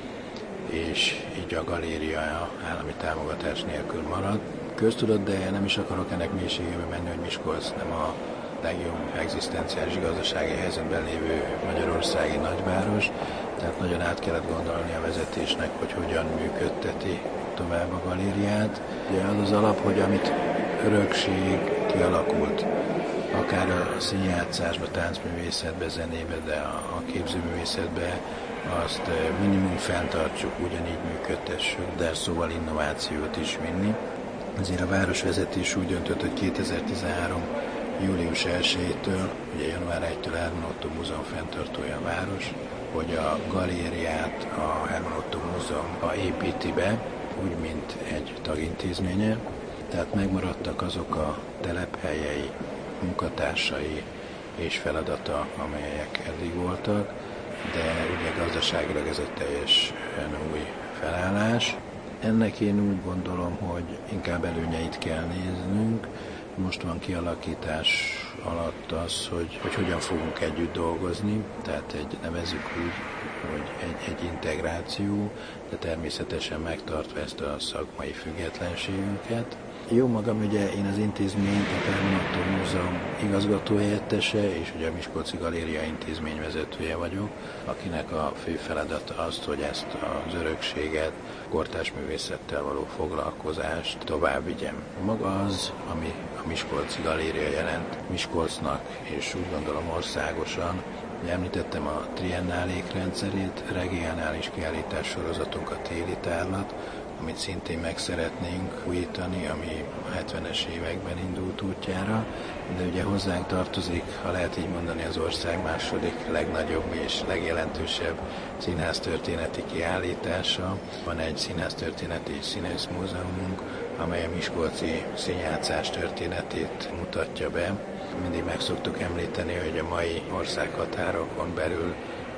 és így a galéria állami támogatás nélkül marad. Köztudott, de nem is akarok ennek mélységébe menni, hogy Miskolc nem a legjobb egzisztenciális gazdasági helyzetben lévő magyarországi nagyváros, tehát nagyon át kellett gondolni a vezetésnek, hogy hogyan működteti tovább a galériát. Ugye az az alap, hogy amit örökség kialakult, akár a színjátszásba, táncművészetbe, zenébe, de a képzőművészetbe, azt minimum fenntartsuk, ugyanígy működtessük, de szóval innovációt is vinni. Ezért a városvezetés úgy döntött, hogy kétezer-tizenhárom. július elsejétől, ugye január elsejétől Herman Ottó Múzeum fenntartója a város, hogy a galériát a Herman Ottó Múzeumba építi be, úgy, mint egy tagintézménye, tehát megmaradtak azok a telephelyei, munkatársai és feladata, amelyek eddig voltak, de ugye gazdaságilag ez egy teljesen új felállás. Ennek én úgy gondolom, hogy inkább előnyeit kell néznünk. Most van kialakítás alatt az, hogy, hogy hogyan fogunk együtt dolgozni, tehát egy, nevezzük úgy, hogy egy, egy integráció, de természetesen megtartva ezt a szakmai függetlenségünket. Jó magam, ugye én az intézmény, a Herman Ottó Múzeum igazgatóhelyettese, és ugye a Miskolci Galéria intézmény vezetője vagyok, akinek a fő feladata az, hogy ezt az örökséget, kortárs művészettel való foglalkozást tovább vigyem. Maga az, ami a Miskolci Galéria jelent Miskolcnak, és úgy gondolom országosan, említettem a triennálék rendszerét, regionális kiállítás sorozatunk a téli tárlat, amit szintén meg szeretnénk újítani, ami a hetvenes években indult útjára, de ugye hozzánk tartozik, ha lehet így mondani, az ország második legnagyobb és legjelentősebb színháztörténeti kiállítása. Van egy színháztörténeti és színészmúzeumunk, amely a miskolci színjátszás történetét mutatja be. Mindig meg szoktuk említeni, hogy a mai országhatárokon belül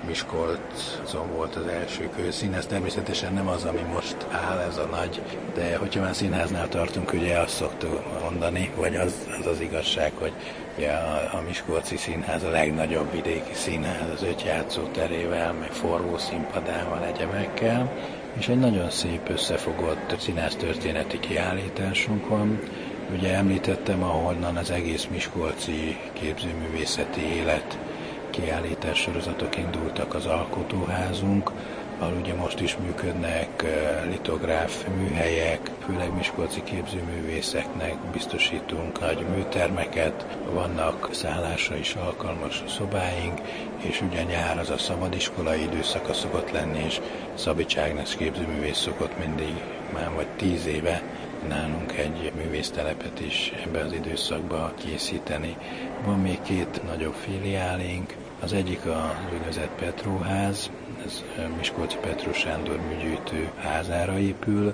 Miskolcon volt az első kőszínház, természetesen nem az, ami most áll, ez a nagy, de hogyha már színháznál tartunk, ugye azt szoktuk mondani, vagy az az, az igazság, hogy ugye a, a Miskolci Színház a legnagyobb vidéki színház, az öt játszóterével, meg forgószínpadával, egyebekkel, és egy nagyon szép összefogott színháztörténeti kiállításunk van. Ugye említettem, ahonnan az egész miskolci képzőművészeti élet kiállítás sorozatok indultak, az Alkotóházunk, ahol ugye most is működnek litográf műhelyek, főleg miskolci képzőművészeknek biztosítunk nagy műtermeket, vannak szállásra is alkalmas szobáink, és ugye nyár az a szabadiskolai időszaka szokott lenni, és Szabics Ágnes képzőművész szokott mindig már vagy tíz éve nálunk egy művésztelepet is ebben az időszakban készíteni. Van még két nagyobb filiálénk, az egyik az úgynevezett Petróház, ez Miskolci Petró Sándor műgyűjtő házára épül,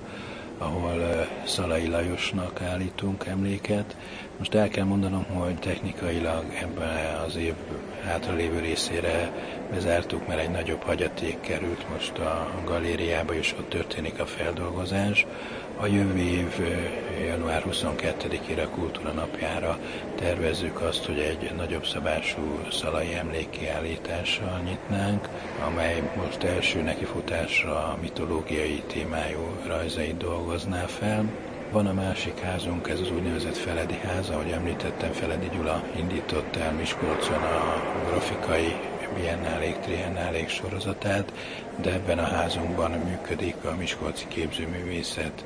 ahol Szalai Lajosnak állítunk emléket. Most el kell mondanom, hogy technikailag ebben az év hátralévő részére bezártuk, mert egy nagyobb hagyaték került most a galériába, és ott történik a feldolgozás. A jövő év január huszonkettedikére a Kultúra napjára tervezzük azt, hogy egy nagyobb szabású szalai emlékkiállítással nyitnánk, amely most első nekifutásra a mitológiai témájú rajzait dolgozná fel. Van a másik házunk, ez az úgynevezett Feledi ház, ahogy említettem, Feledi Gyula indított el Miskolcon a grafikai biennálék, triennálék sorozatát, de ebben a házunkban működik a miskolci képzőművészet,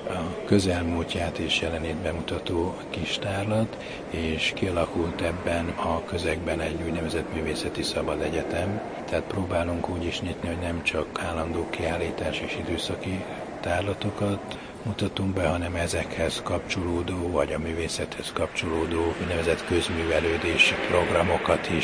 a közelmúltját és jelenét bemutató kis tárlat, és kialakult ebben a közegben egy úgynevezett művészeti szabad egyetem, tehát próbálunk úgy is nyitni, hogy nem csak állandó kiállítás és időszaki tárlatokat mutatunk be, hanem ezekhez kapcsolódó, vagy a művészethez kapcsolódó úgynevezett közművelődési programokat is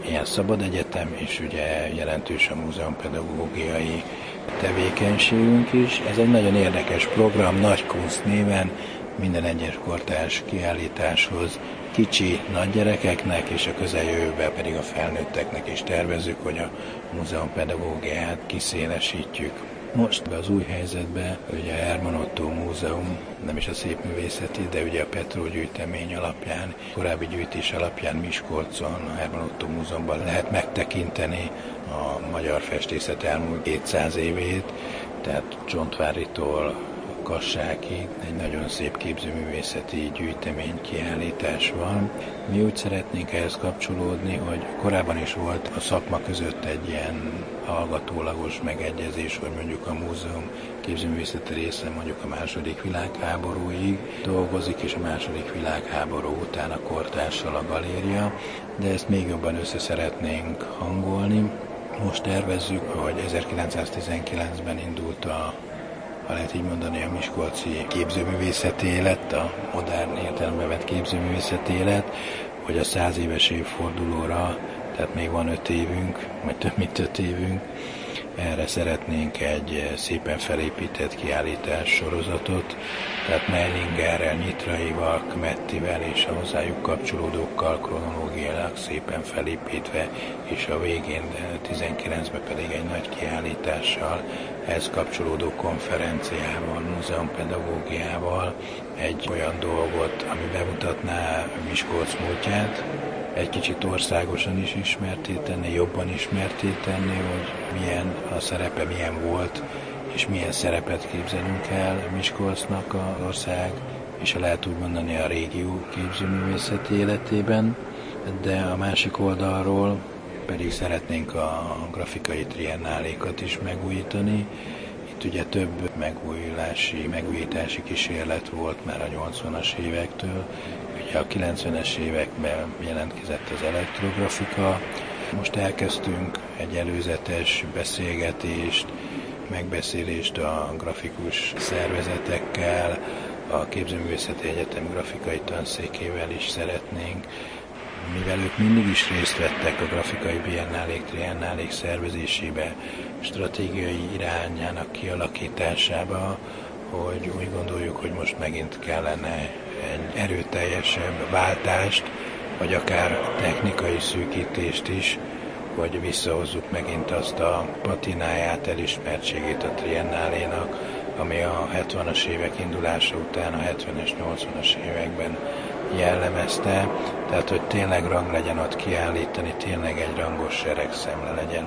ilyen szabad egyetem, és ugye jelentős a múzeumpedagógiai tevékenységünk is. Ez egy nagyon érdekes program, Nagy Kunst néven, minden egyes kortárs kiállításhoz kicsi nagygyerekeknek, és a közeljövőben pedig a felnőtteknek is tervezzük, hogy a múzeumpedagógiát kiszélesítjük. Most az új helyzetben ugye a Herman Ottó Múzeum, nem is a szépművészeti, de ugye a Petró gyűjtemény alapján, korábbi gyűjtés alapján Miskolcon, a Herman Ottó Múzeumban lehet megtekinteni a magyar festészet elmúlt kétszáz évét, tehát Csontváritól Kassákig egy nagyon szép képzőművészeti gyűjtemény kiállítás van. Mi úgy szeretnénk ehhez kapcsolódni, hogy korábban is volt a szakma között egy ilyen hallgatólagos megegyezés, hogy mondjuk a múzeum képzőművészeti része mondjuk a második világháborúig dolgozik, és a második világháború után a kortárssal a galéria, de ezt még jobban össze szeretnénk hangolni. Most tervezzük, hogy ezerkilencszáztizenkilencben indult a ha lehet így mondani, a miskolci képzőművészeti élet, a modern értelemben vett képzőművészeti élet, hogy a száz éves évfordulóra, tehát még van öt évünk, vagy több mint öt évünk, erre szeretnénk egy szépen felépített kiállítás sorozatot, tehát Meillingerrel, Nyitraival, Kmettivel és a hozzájuk kapcsolódókkal kronológiailag szépen felépítve, és a végén tizenkilencben pedig egy nagy kiállítással, ehhez kapcsolódó konferenciával, múzeumpedagógiával egy olyan dolgot, ami bemutatná Miskolc múltját, egy kicsit országosan is ismerté tenni, jobban ismerté tenni, hogy milyen a szerepe, milyen volt, és milyen szerepet képzelünk el Miskolcnak az ország, és lehet úgy mondani a régió képzőművészeti életében, de a másik oldalról pedig szeretnénk a grafikai triennálékat is megújítani. Itt ugye több megújulási, megújítási kísérlet volt már a nyolcvanas évektől. Ugye a kilencvenes években jelentkezett az elektrografika. Most elkezdtünk egy előzetes beszélgetést, megbeszélést a grafikus szervezetekkel, a Képzőművészeti Egyetem grafikai tanszékével is szeretnénk, mivel ők mindig is részt vettek a grafikai biennálék, triennálék szervezésébe, stratégiai irányának kialakításába, hogy úgy gondoljuk, hogy most megint kellene egy erőteljesebb váltást, vagy akár technikai szűkítést is, hogy visszahozzuk megint azt a patináját, elismertségét a triennálénak, ami a hetvenes évek indulása után, a hetvenes, nyolcvanas években jellemezte, tehát hogy tényleg rang legyen ott kiállítani, tényleg egy rangos seregszemle legyen.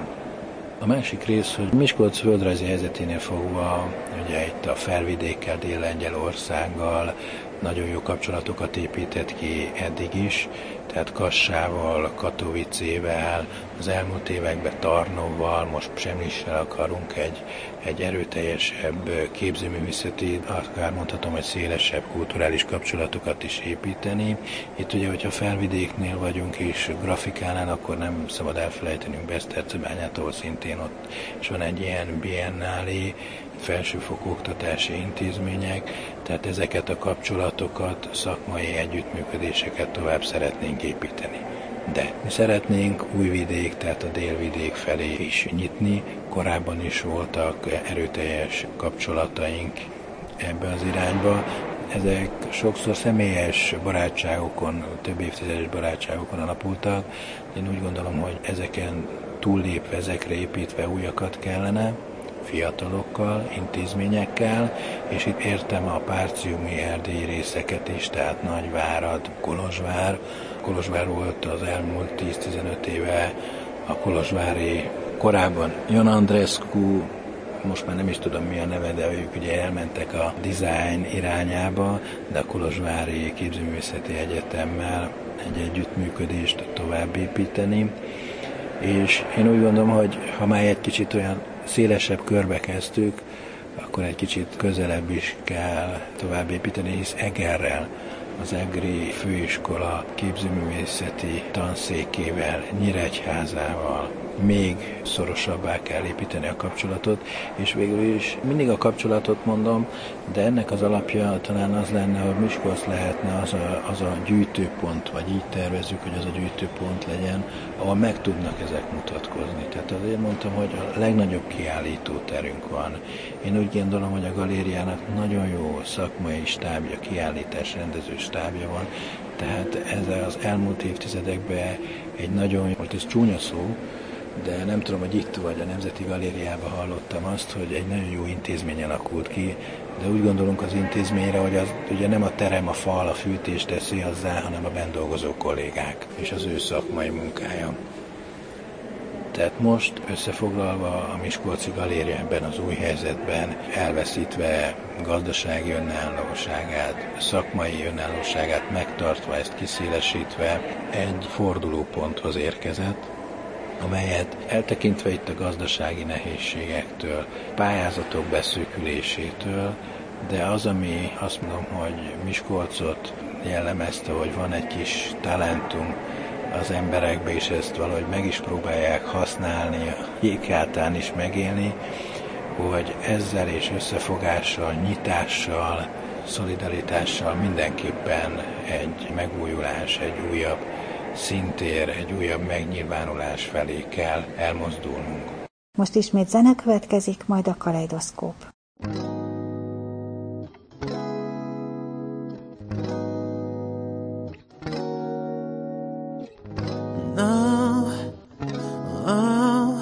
A másik rész, hogy Miskolc földrajzi helyzeténél fogva, ugye itt a felvidékkel, Dél-Lengyelországgal nagyon jó kapcsolatokat épített ki eddig is, tehát Kassával, Katowicével, az elmúlt években Tarnóval, most Przemyssel akarunk egy, egy erőteljesebb képzőművészeti, akár mondhatom, hogy szélesebb kulturális kapcsolatokat is építeni. Itt ugye, hogyha felvidéknél vagyunk és grafikánál, akkor nem szabad elfelejtenünk Besztercebányát, ahol szintén ott is van egy ilyen biennálé, felsőfokú oktatási intézmények, tehát ezeket a kapcsolatokat, szakmai együttműködéseket tovább szeretnénk építeni. De mi szeretnénk Újvidék, tehát a délvidék felé is nyitni. Korábban is voltak erőteljes kapcsolataink ebbe az irányba. Ezek sokszor személyes barátságokon, több évtizedes barátságokon alapultak. Én úgy gondolom, hogy ezeken túllépve, ezekre építve újakat kellene, fiatalokkal, intézményekkel, és itt értem a párciumi erdélyi részeket is, tehát Nagyvárad, Kolozsvár. Kolozsvár volt az elmúlt tíz-tizenöt éve a kolozsvári, korábban Jan Andrescu, most már nem is tudom mi a neve, de ők ugye elmentek a design irányába, de a Kolozsvári Képzőművészeti Egyetemmel egy együttműködést tovább építeni. És én úgy gondolom, hogy ha már egy kicsit olyan szélesebb körbe kezdtük, akkor egy kicsit közelebb is kell tovább építeni, hisz Egerrel, az egri főiskola képzőművészeti tanszékével, Nyíregyházával, még szorosabbá kell építeni a kapcsolatot, és végül is mindig a kapcsolatot mondom, de ennek az alapja talán az lenne, hogy Miskolc lehetne az a, az a gyűjtőpont, vagy így tervezzük, hogy az a gyűjtőpont legyen, ahol meg tudnak ezek mutatkozni. Tehát azért mondtam, hogy a legnagyobb kiállító terünk van. Én úgy gondolom, hogy a galériának nagyon jó szakmai stábja, kiállítás rendező stábja van, tehát ez az elmúlt évtizedekben egy nagyon, volt ez csúnya szó, de nem tudom, hogy itt vagy a Nemzeti Galériában hallottam azt, hogy egy nagyon jó intézmény alakult ki, de úgy gondolunk az intézményre, hogy az ugye nem a terem, a fal, a fűtés teszi hozzá, hanem a bent dolgozó kollégák és az ő szakmai munkája. Tehát most összefoglalva a Miskolci Galéria ebben az új helyzetben elveszítve gazdasági önállóságát, szakmai önállóságát megtartva, ezt kiszélesítve egy fordulóponthoz érkezett, amelyet eltekintve itt a gazdasági nehézségektől, pályázatok beszűkülésétől, de az, ami azt mondom, hogy Miskolcot jellemezte, hogy van egy kis talentum az emberekbe, és ezt valahogy meg is próbálják használni, a jéghátán is megélni, hogy ezzel és összefogással, nyitással, szolidaritással mindenképpen egy megújulás, egy újabb szintér, egy újabb megnyilvánulás felé kell elmozdulnunk. Most ismét zene következik, majd a kaleidoszkóp. No, oh,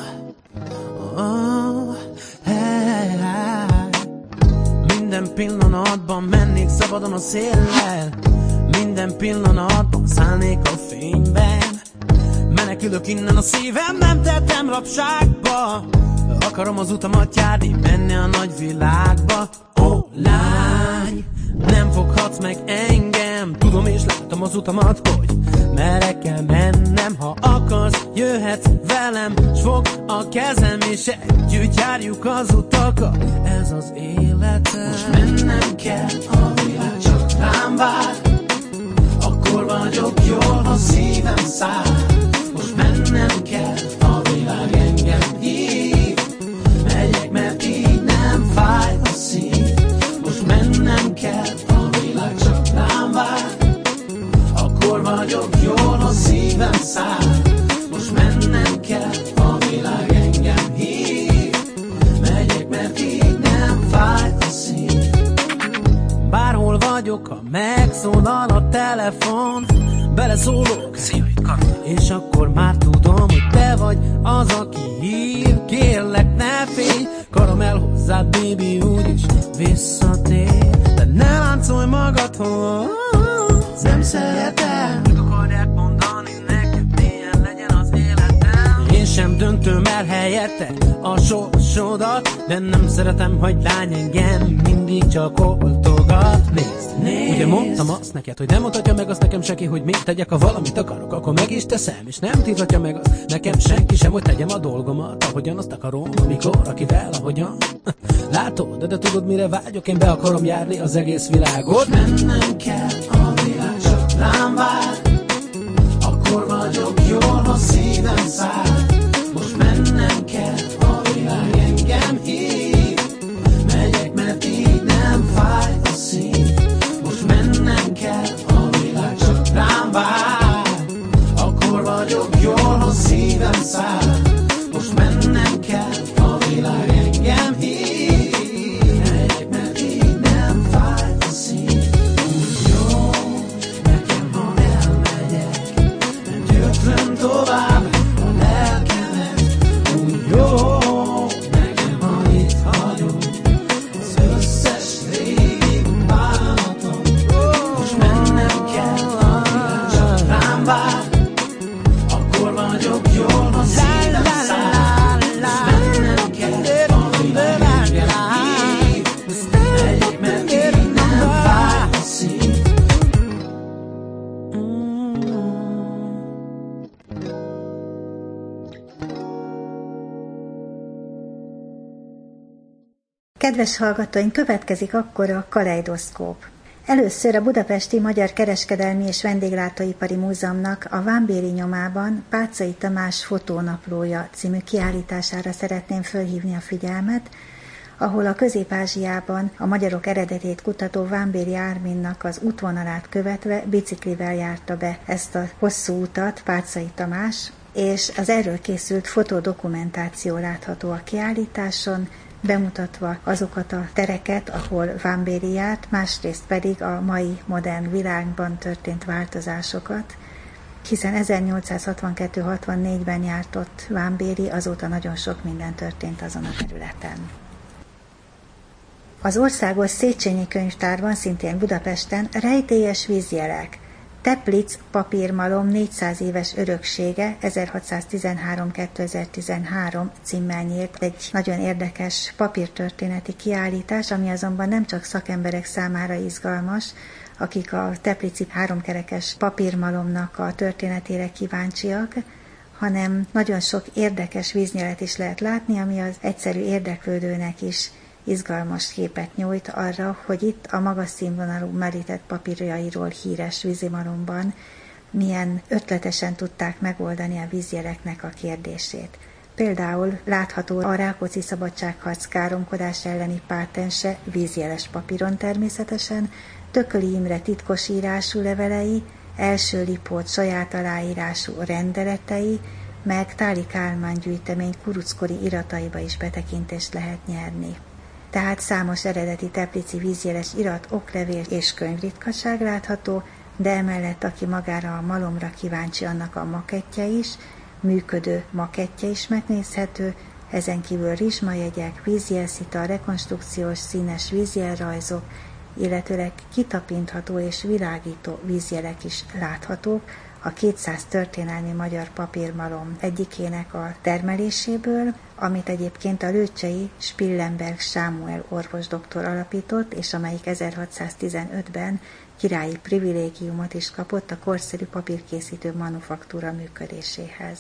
oh, hey, hey. Minden pillanatban mennék szabadon a széllel, minden pillanatban szállnék a fényben. Menekülök innen, a szívem nem tettem rabságba. Akarom az utamat járni, menni a nagy világba. Ó, lány, nem foghatsz meg engem. Tudom és látom az utamat, hogy merre kell mennem. Ha akarsz, jöhetsz velem, s fogd a kezem, és együtt járjuk az utakat. Ez az életem. Most mennem kell, a világ csak rám vár. Akkor vagyok jól, ha szívem száll. Most mennem kell, a világ engem hív. Megyek, mert így nem fáj a szív. Most mennem kell, a világ csak rám vár. Akkor vagyok jól, ha szívem száll. Most mennem kell, a világ engem hív. Megyek, mert így nem fáj a szív. Bárhol vagyok, ha megszólal a telefon, beleszólok, és akkor már tudom, hogy te vagy az, aki hív. Kérlek, ne félj, karom el hozzád, baby, úgyis visszatér. De ne láncolj magadhoz, nem szeretem. Meg akarják mondani nekem, milyen legyen az életem. Én sem döntöm el helyette a sorsodat, de nem szeretem, hogy lány engem mindig csak oltogat. Nézd, nézd. Ugye mondtam azt neked, hogy nem mutatja meg azt nekem senki, hogy mit tegyek, ha valamit akarok, akkor meg is teszem. És nem tilthatja meg azt nekem senki sem, hogy tegyem a dolgomat, ahogyan azt akarom, amikor, akivel, ahogyan. Látod, de, de tudod, mire vágyok, én be akarom járni az egész világot. Mennem kell, a világ csak rám vár. Akkor vagyok jól, ha szívem száll. Most mennem kell, a világ engem hív. Megyek, mert így nem fáj a szív. Most mennem kell, a világ csak rám vár. Akkor vagyok jól, ha szívem száll. Most mennem kell, a világ engem hív. Megyek, mert így nem fáj a szív. Úgy jó, nekem, ha elmegyek, nem gyötröm tovább a lelkemet. Úgy jó, nekem, ha itt hagyom az összes régi bánatom. Most mennem kell, a világ csak rám vár. Akkor vagyok jól, ha szívem száll. Most mennem kell, a világ engem hív. Megyek, mert így nem fáj a szív. Kedves hallgatóink, következik akkor a kaleidoszkóp. Először a Budapesti Magyar Kereskedelmi és Vendéglátóipari Múzeumnak a Vámbéry nyomában Páczai Tamás fotónaplója című kiállítására szeretném fölhívni a figyelmet, ahol a Közép-Ázsiában a magyarok eredetét kutató Vámbéry Árminnak az útvonalát követve biciklivel járta be ezt a hosszú utat Páczai Tamás, és az erről készült fotodokumentáció látható a kiállításon, bemutatva azokat a tereket, ahol Vámbéry járt, másrészt pedig a mai modern világban történt változásokat, hiszen ezernyolcszázhatvankettő hatvannégyben járt ott Vámbéry, azóta nagyon sok minden történt azon a területen. Az Országos Széchenyi Könyvtárban, szintén Budapesten rejtélyes vízjelek, Teplitz papírmalom négyszáz éves öröksége ezerhatszáztizenhárom kétezer-tizenhárom címmel nyílt egy nagyon érdekes papírtörténeti kiállítás, ami azonban nem csak szakemberek számára izgalmas, akik a teplici háromkerekes papírmalomnak a történetére kíváncsiak, hanem nagyon sok érdekes víznyelet is lehet látni, ami az egyszerű érdeklődőnek is izgalmas képet nyújt arra, hogy itt a magas színvonalú merített papírjairól híres vízimalomban milyen ötletesen tudták megoldani a vízjeleknek a kérdését. Például látható a Rákóczi szabadságharc káromkodás elleni pátense vízjeles papíron természetesen, Tököli Imre titkos írású levelei, első Lipót saját aláírású rendeletei, meg Táli Kálmán gyűjtemény kuruckori irataiba is betekintést lehet nyerni. Tehát számos eredeti teplici vízjeles irat, oklevél és könyvritkaság látható, de emellett aki magára a malomra kíváncsi, annak a makettje is, működő makettje is megnézhető, ezen kívül rizsmajegyek, vízjelszita, rekonstrukciós színes vízjelrajzok, illetőleg kitapintható és világító vízjelek is láthatók a kétszáz történelmi magyar papírmalom egyikének a termeléséből, amit egyébként a lőcsei Spillenberg Sámuel orvosdoktor alapított, és amelyik ezerhatszáztizenötben királyi privilégiumot is kapott a korszerű papírkészítő manufaktúra működéséhez.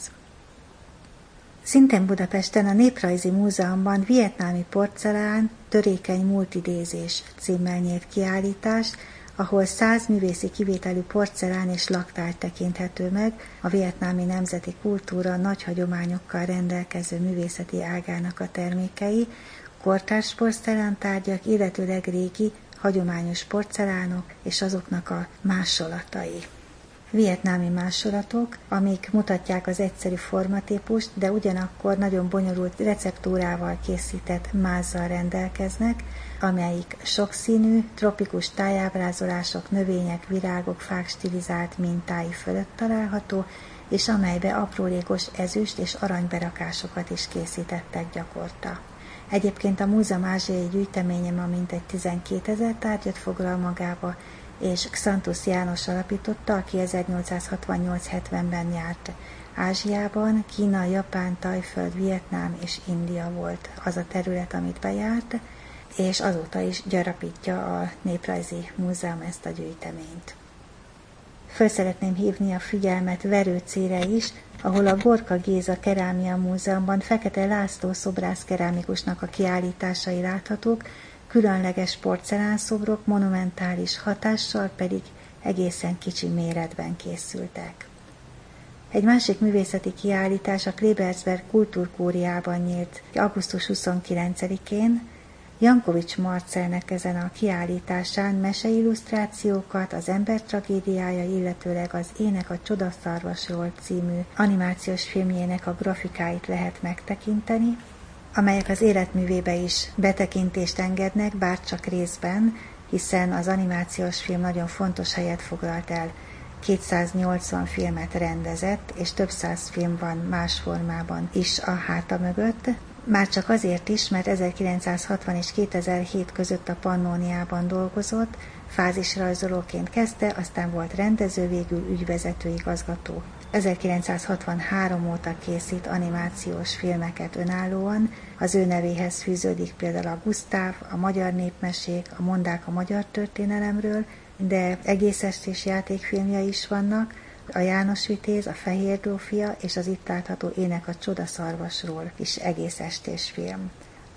Szintén Budapesten a Néprajzi Múzeumban Vietnámi porcelán, törékeny múltidézés címmel nyílt kiállítás, ahol száz művészi kivételű porcelán és laktár tekinthető meg, a vietnámi nemzeti kultúra nagy hagyományokkal rendelkező művészeti ágának a termékei, kortárs porcelántárgyak, illetőleg régi, hagyományos porcelánok és azoknak a másolatai. Vietnámi másolatok, amik mutatják az egyszerű formatípust, de ugyanakkor nagyon bonyolult receptúrával készített mázzal rendelkeznek, amelyik sokszínű, tropikus tájábrázolások, növények, virágok, fák stilizált mintái fölött található, és amelybe aprólékos ezüst és aranyberakásokat is készítettek gyakorta. Egyébként a múzeum ázsiai gyűjteménye ma mintegy tizenkétezer tárgyat foglal magába, és Xanthus János alapította, aki ezernyolcszázhatvannyolc hetvenben járt Ázsiában, Kína, Japán, Tajföld, Vietnám és India volt az a terület, amit bejárt, és azóta is gyarapítja a Néprajzi Múzeum ezt a gyűjteményt. Föl szeretném hívni a figyelmet Verőcére is, ahol a Gorka Géza Kerámia Múzeumban Fekete László szobrász kerámikusnak a kiállításai láthatók, különleges porcelánszobrok monumentális hatással pedig egészen kicsi méretben készültek. Egy másik művészeti kiállítás a Klebersberg Kultúrkúriában nyílt augusztus huszonkilencedikén. Jankovics Marcelnek ezen a kiállításán meseillusztrációkat, az ember tragédiája, illetőleg az Ének a Csodaszarvasról című animációs filmjének a grafikáit lehet megtekinteni, amelyek az életművébe is betekintést engednek, bár csak részben, hiszen az animációs film nagyon fontos helyet foglalt el. kétszáznyolcvan filmet rendezett, és több száz film van más formában is a háta mögött. Már csak azért is, mert ezerkilencszázhatvan és kétezer-hét között a Pannóniában dolgozott, fázisrajzolóként kezdte, aztán volt rendező, végül ügyvezető igazgató. ezerkilencszázhatvanhárom óta készít animációs filmeket önállóan, az ő nevéhez fűződik például a Gusztáv, a Magyar Népmesék, a Mondák a magyar történelemről, de egész estés játékfilmje is vannak, a János Vitéz, a Fehér Dófia és az itt látható Ének a Csodaszarvasról is egész estés film.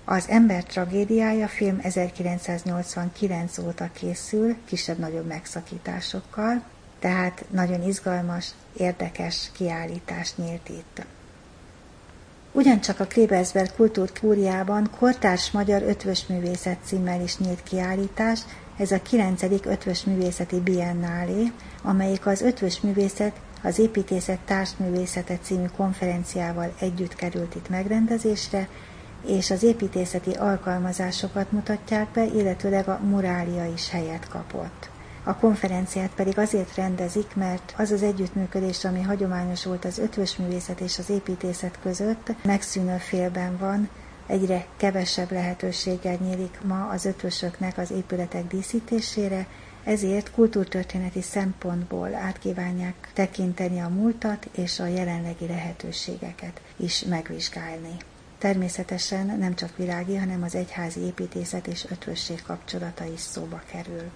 Az Ember tragédiája film ezerkilencszáznyolcvankilenc óta készül, kisebb-nagyobb megszakításokkal, tehát nagyon izgalmas, érdekes kiállítást nyílt itt. Ugyancsak a Klebersberg Kultúrkúriában Kortárs magyar ötvösművészet címmel is nyílt kiállítás, ez a kilencedik ötvösművészeti biennálé, amelyik az ötvösművészet az építészet társművészete című konferenciával együtt került itt megrendezésre, és az építészeti alkalmazásokat mutatják be, illetőleg a murália is helyet kapott. A konferenciát pedig azért rendezik, mert az az együttműködés, ami hagyományos volt az ötvösművészet és az építészet között, megszűnő félben van, egyre kevesebb lehetőséggel nyílik ma az ötvösöknek az épületek díszítésére, ezért kultúrtörténeti szempontból át kívánják tekinteni a múltat és a jelenlegi lehetőségeket is megvizsgálni. Természetesen nem csak világi, hanem az egyházi építészet és ötvösség kapcsolata is szóba kerül.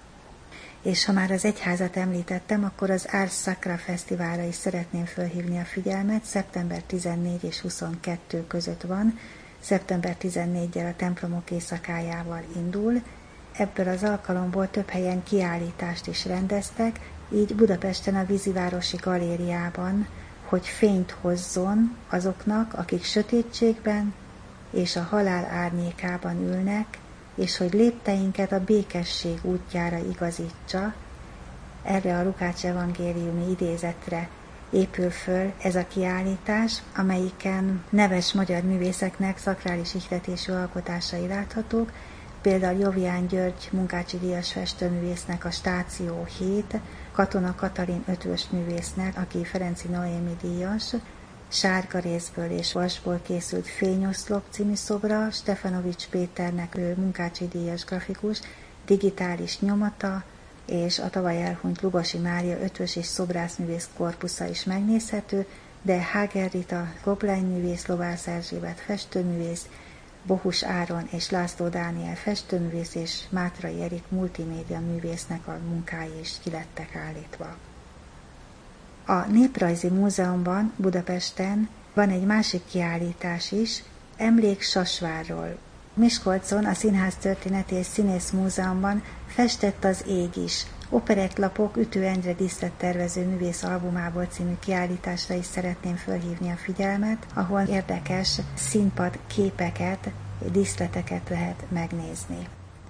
És ha már az egyházat említettem, akkor az Ars Sacra Fesztiválra is szeretném felhívni a figyelmet. Szeptember tizennégy és huszonkettő között van, szeptember tizennégyel a templomok éjszakájával indul. Ebből az alkalomból több helyen kiállítást is rendeztek, így Budapesten a Vízivárosi Galériában, hogy fényt hozzon azoknak, akik sötétségben és a halál árnyékában ülnek, és hogy lépteinket a békesség útjára igazítsa. Erre a Lukács evangéliumi idézetre épül föl ez a kiállítás, amelyiken neves magyar művészeknek szakrális ihletésű alkotásai láthatók, például Jovián György munkácsi díjas festőművésznek a Stáció hét, Katona Katalin ötvösművésznek, aki Ferenci Noémi díjas, sárga rézből és vasból készült Fényoszlop című szobra, Stefanovics Péternek, ő munkácsi díjas grafikus, digitális nyomata, és a tavaly elhunyt Lugosi Mária ötvös és szobrászművész korpusza is megnézhető, de Háger Rita goblányművész, Lovász Erzsébet festőművész, Bohus Áron és László Dániel festőművész és Mátrai Erik multimédia művésznek a munkái is kilettek állítva. A Néprajzi Múzeumban Budapesten van egy másik kiállítás is, Emlék Sasvárról. Miskolcon a Színház Történeti és Színész Múzeumban Festett az ég is, Operettlapok Ütő Endre díszlettervező művész albumából című kiállításra is szeretném felhívni a figyelmet, ahol érdekes színpad képeket, díszleteket lehet megnézni.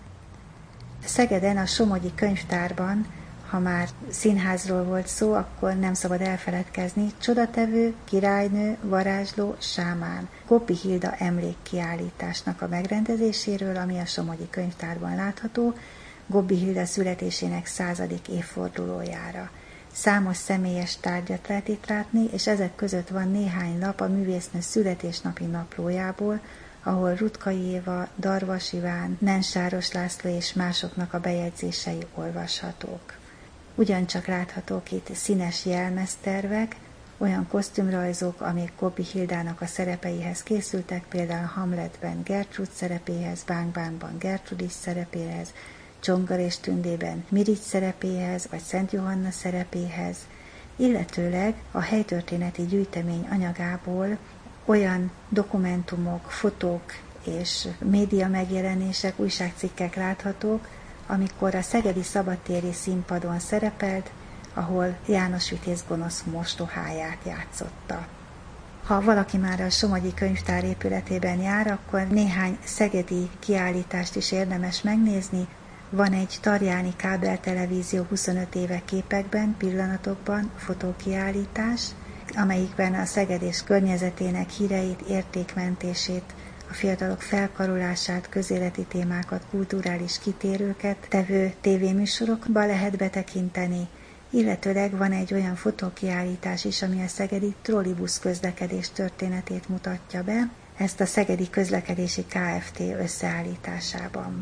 Szegeden a Somogyi Könyvtárban, ha már színházról volt szó, akkor nem szabad elfeledkezni, Csodatevő, Királynő, Varázsló, Sámán, Gobbi Hilda emlékkiállításnak a megrendezéséről, ami a Somogyi Könyvtárban látható, Gobbi Hilda születésének századik évfordulójára. Számos személyes tárgyat lehet itt látni, és ezek között van néhány lap a művésznő születésnapi naplójából, ahol Rutkai Éva, Darvas Iván, Nensáros László és másoknak a bejegyzései olvashatók. Ugyancsak láthatók itt színes jelmeztervek, olyan kosztümrajzok, amik Gobbi Hildának a szerepeihez készültek, például Hamletben Gertrud szerepéhez, Bánk Bánkban Gertrudis szerepéhez, Csongar és Tündében Mirigy szerepéhez, vagy Szent Johanna szerepéhez, illetőleg a helytörténeti gyűjtemény anyagából olyan dokumentumok, fotók és média megjelenések, újságcikkek láthatók, amikor a szegedi szabadtéri színpadon szerepelt, ahol János Vitéz gonosz mostoháját játszotta. Ha valaki már a Somogyi Könyvtár épületében jár, akkor néhány szegedi kiállítást is érdemes megnézni. Van egy Tarjáni kábeltelevízió huszonöt éve képekben, pillanatokban fotókiállítás, amelyikben a Szeged és környezetének híreit, értékmentését, a fiatalok felkarolását, közéleti témákat, kulturális kitérőket tevő tévéműsorokba lehet betekinteni, illetőleg van egy olyan fotókiállítás is, ami a szegedi trollibusz közlekedés történetét mutatja be, ezt a Szegedi Közlekedési Kft. Összeállításában.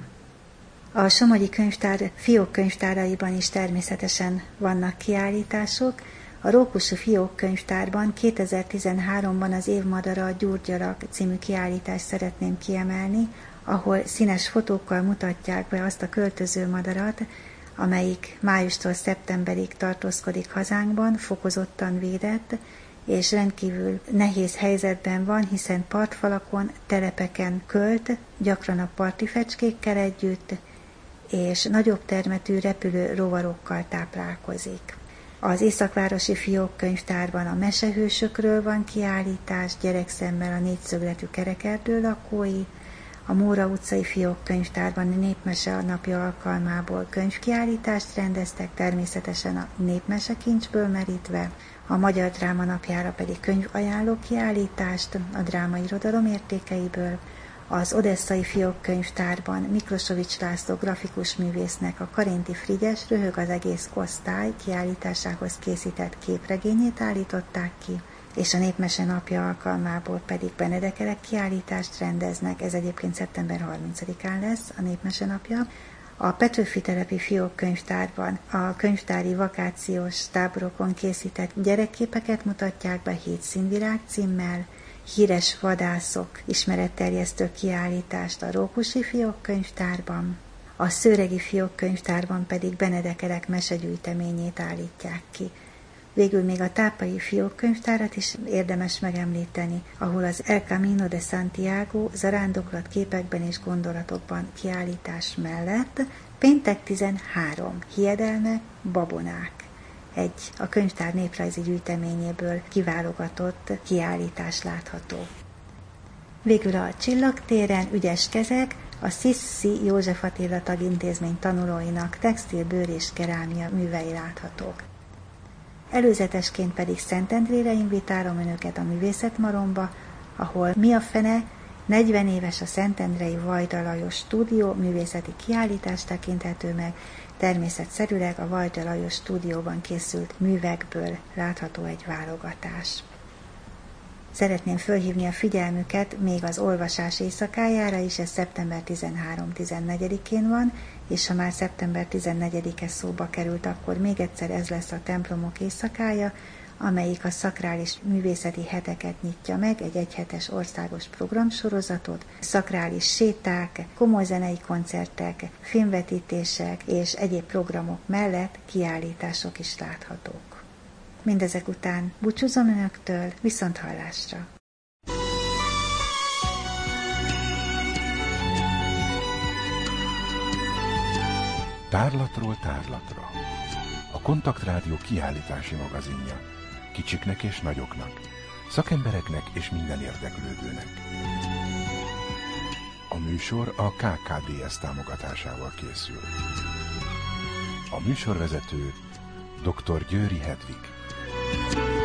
A Somogyi Könyvtár fiók könyvtáraiban is természetesen vannak kiállítások. A Rókusú Fiók Könyvtárban kétezer-tizenháromban az Évmadara a Gyurgyarak című kiállítást szeretném kiemelni, ahol színes fotókkal mutatják be azt a költöző madarat, amelyik májustól szeptemberig tartózkodik hazánkban, fokozottan védett, és rendkívül nehéz helyzetben van, hiszen partfalakon, telepeken költ, gyakran a parti fecskékkel együtt, és nagyobb termetű repülő rovarokkal táplálkozik. Az Északvárosi Fiókkönyvtárban a mesehősökről van kiállítás, gyerekszemmel a négyszögletű kerekerdő lakói, a Móra utcai Fiókkönyvtárban a Népmese napja alkalmából könyvkiállítást rendeztek, természetesen a népmesekincsből merítve, a Magyar Dráma napjára pedig könyvajánló kiállítást a drámairodalom értékeiből, az Odesszai Fiókkönyvtárban Miklosovics László grafikus művésznek a Karinti Frigyes Röhög az egész osztály kiállításához készített képregényét állították ki, és a Népmese napja alkalmából pedig Benedekerek kiállítást rendeznek, ez egyébként szeptember harmincadikán lesz a Népmese napja. A Petőfi telepi Fiókkönyvtárban a könyvtári vakációs táborokon készített gyerekképeket mutatják be Hét színvirág címmel, híres vadászok ismeretterjesztő kiállítást a Rókusi Fiókkönyvtárban, a Szőregi Fiókkönyvtárban pedig Benedekerek mesegyűjteményét állítják ki. Végül még a Tápai Fiókkönyvtárat is érdemes megemlíteni, ahol az El Camino de Santiago zarándoklat képekben és gondolatokban kiállítás mellett péntek tizenhárom hiedelmek, babonák. Egy a könyvtár néprajzi gyűjteményéből kiválogatott kiállítás látható. Végül a Csillagtéren ügyes kezek, a Sziszi József Attila Tagintézmény tanulóinak textil, bőr és kerámia művei láthatók. Előzetesként pedig Szentendrére invitálom önöket a Művészetmaromba, ahol Mi a fene? negyven éves a Szentendrei Vajda Lajos Stúdió művészeti kiállítás tekinthető meg, természetszerűleg a Vajda Lajos stúdióban készült művekből látható egy válogatás. Szeretném fölhívni a figyelmüket még az olvasás éjszakájára is, ez szeptember tizenhárom-tizennegyedikén van, és ha már szeptember tizennegyedike szóba került, akkor még egyszer ez lesz a templomok éjszakája, amelyik a szakrális művészeti heteket nyitja meg, egy egyhetes országos programsorozatot, szakrális séták, komoly zenei koncertek, filmvetítések és egyéb programok mellett kiállítások is láthatók. Mindezek után búcsúzom önöktől, viszont hallásra! Tárlatról tárlatra. A Kontaktrádió kiállítási magazinja. Kicsiknek és nagyoknak, szakembereknek és minden érdeklődőnek. A műsor a ká ká dé es támogatásával készül. A műsorvezető dr. Győri Hedvig.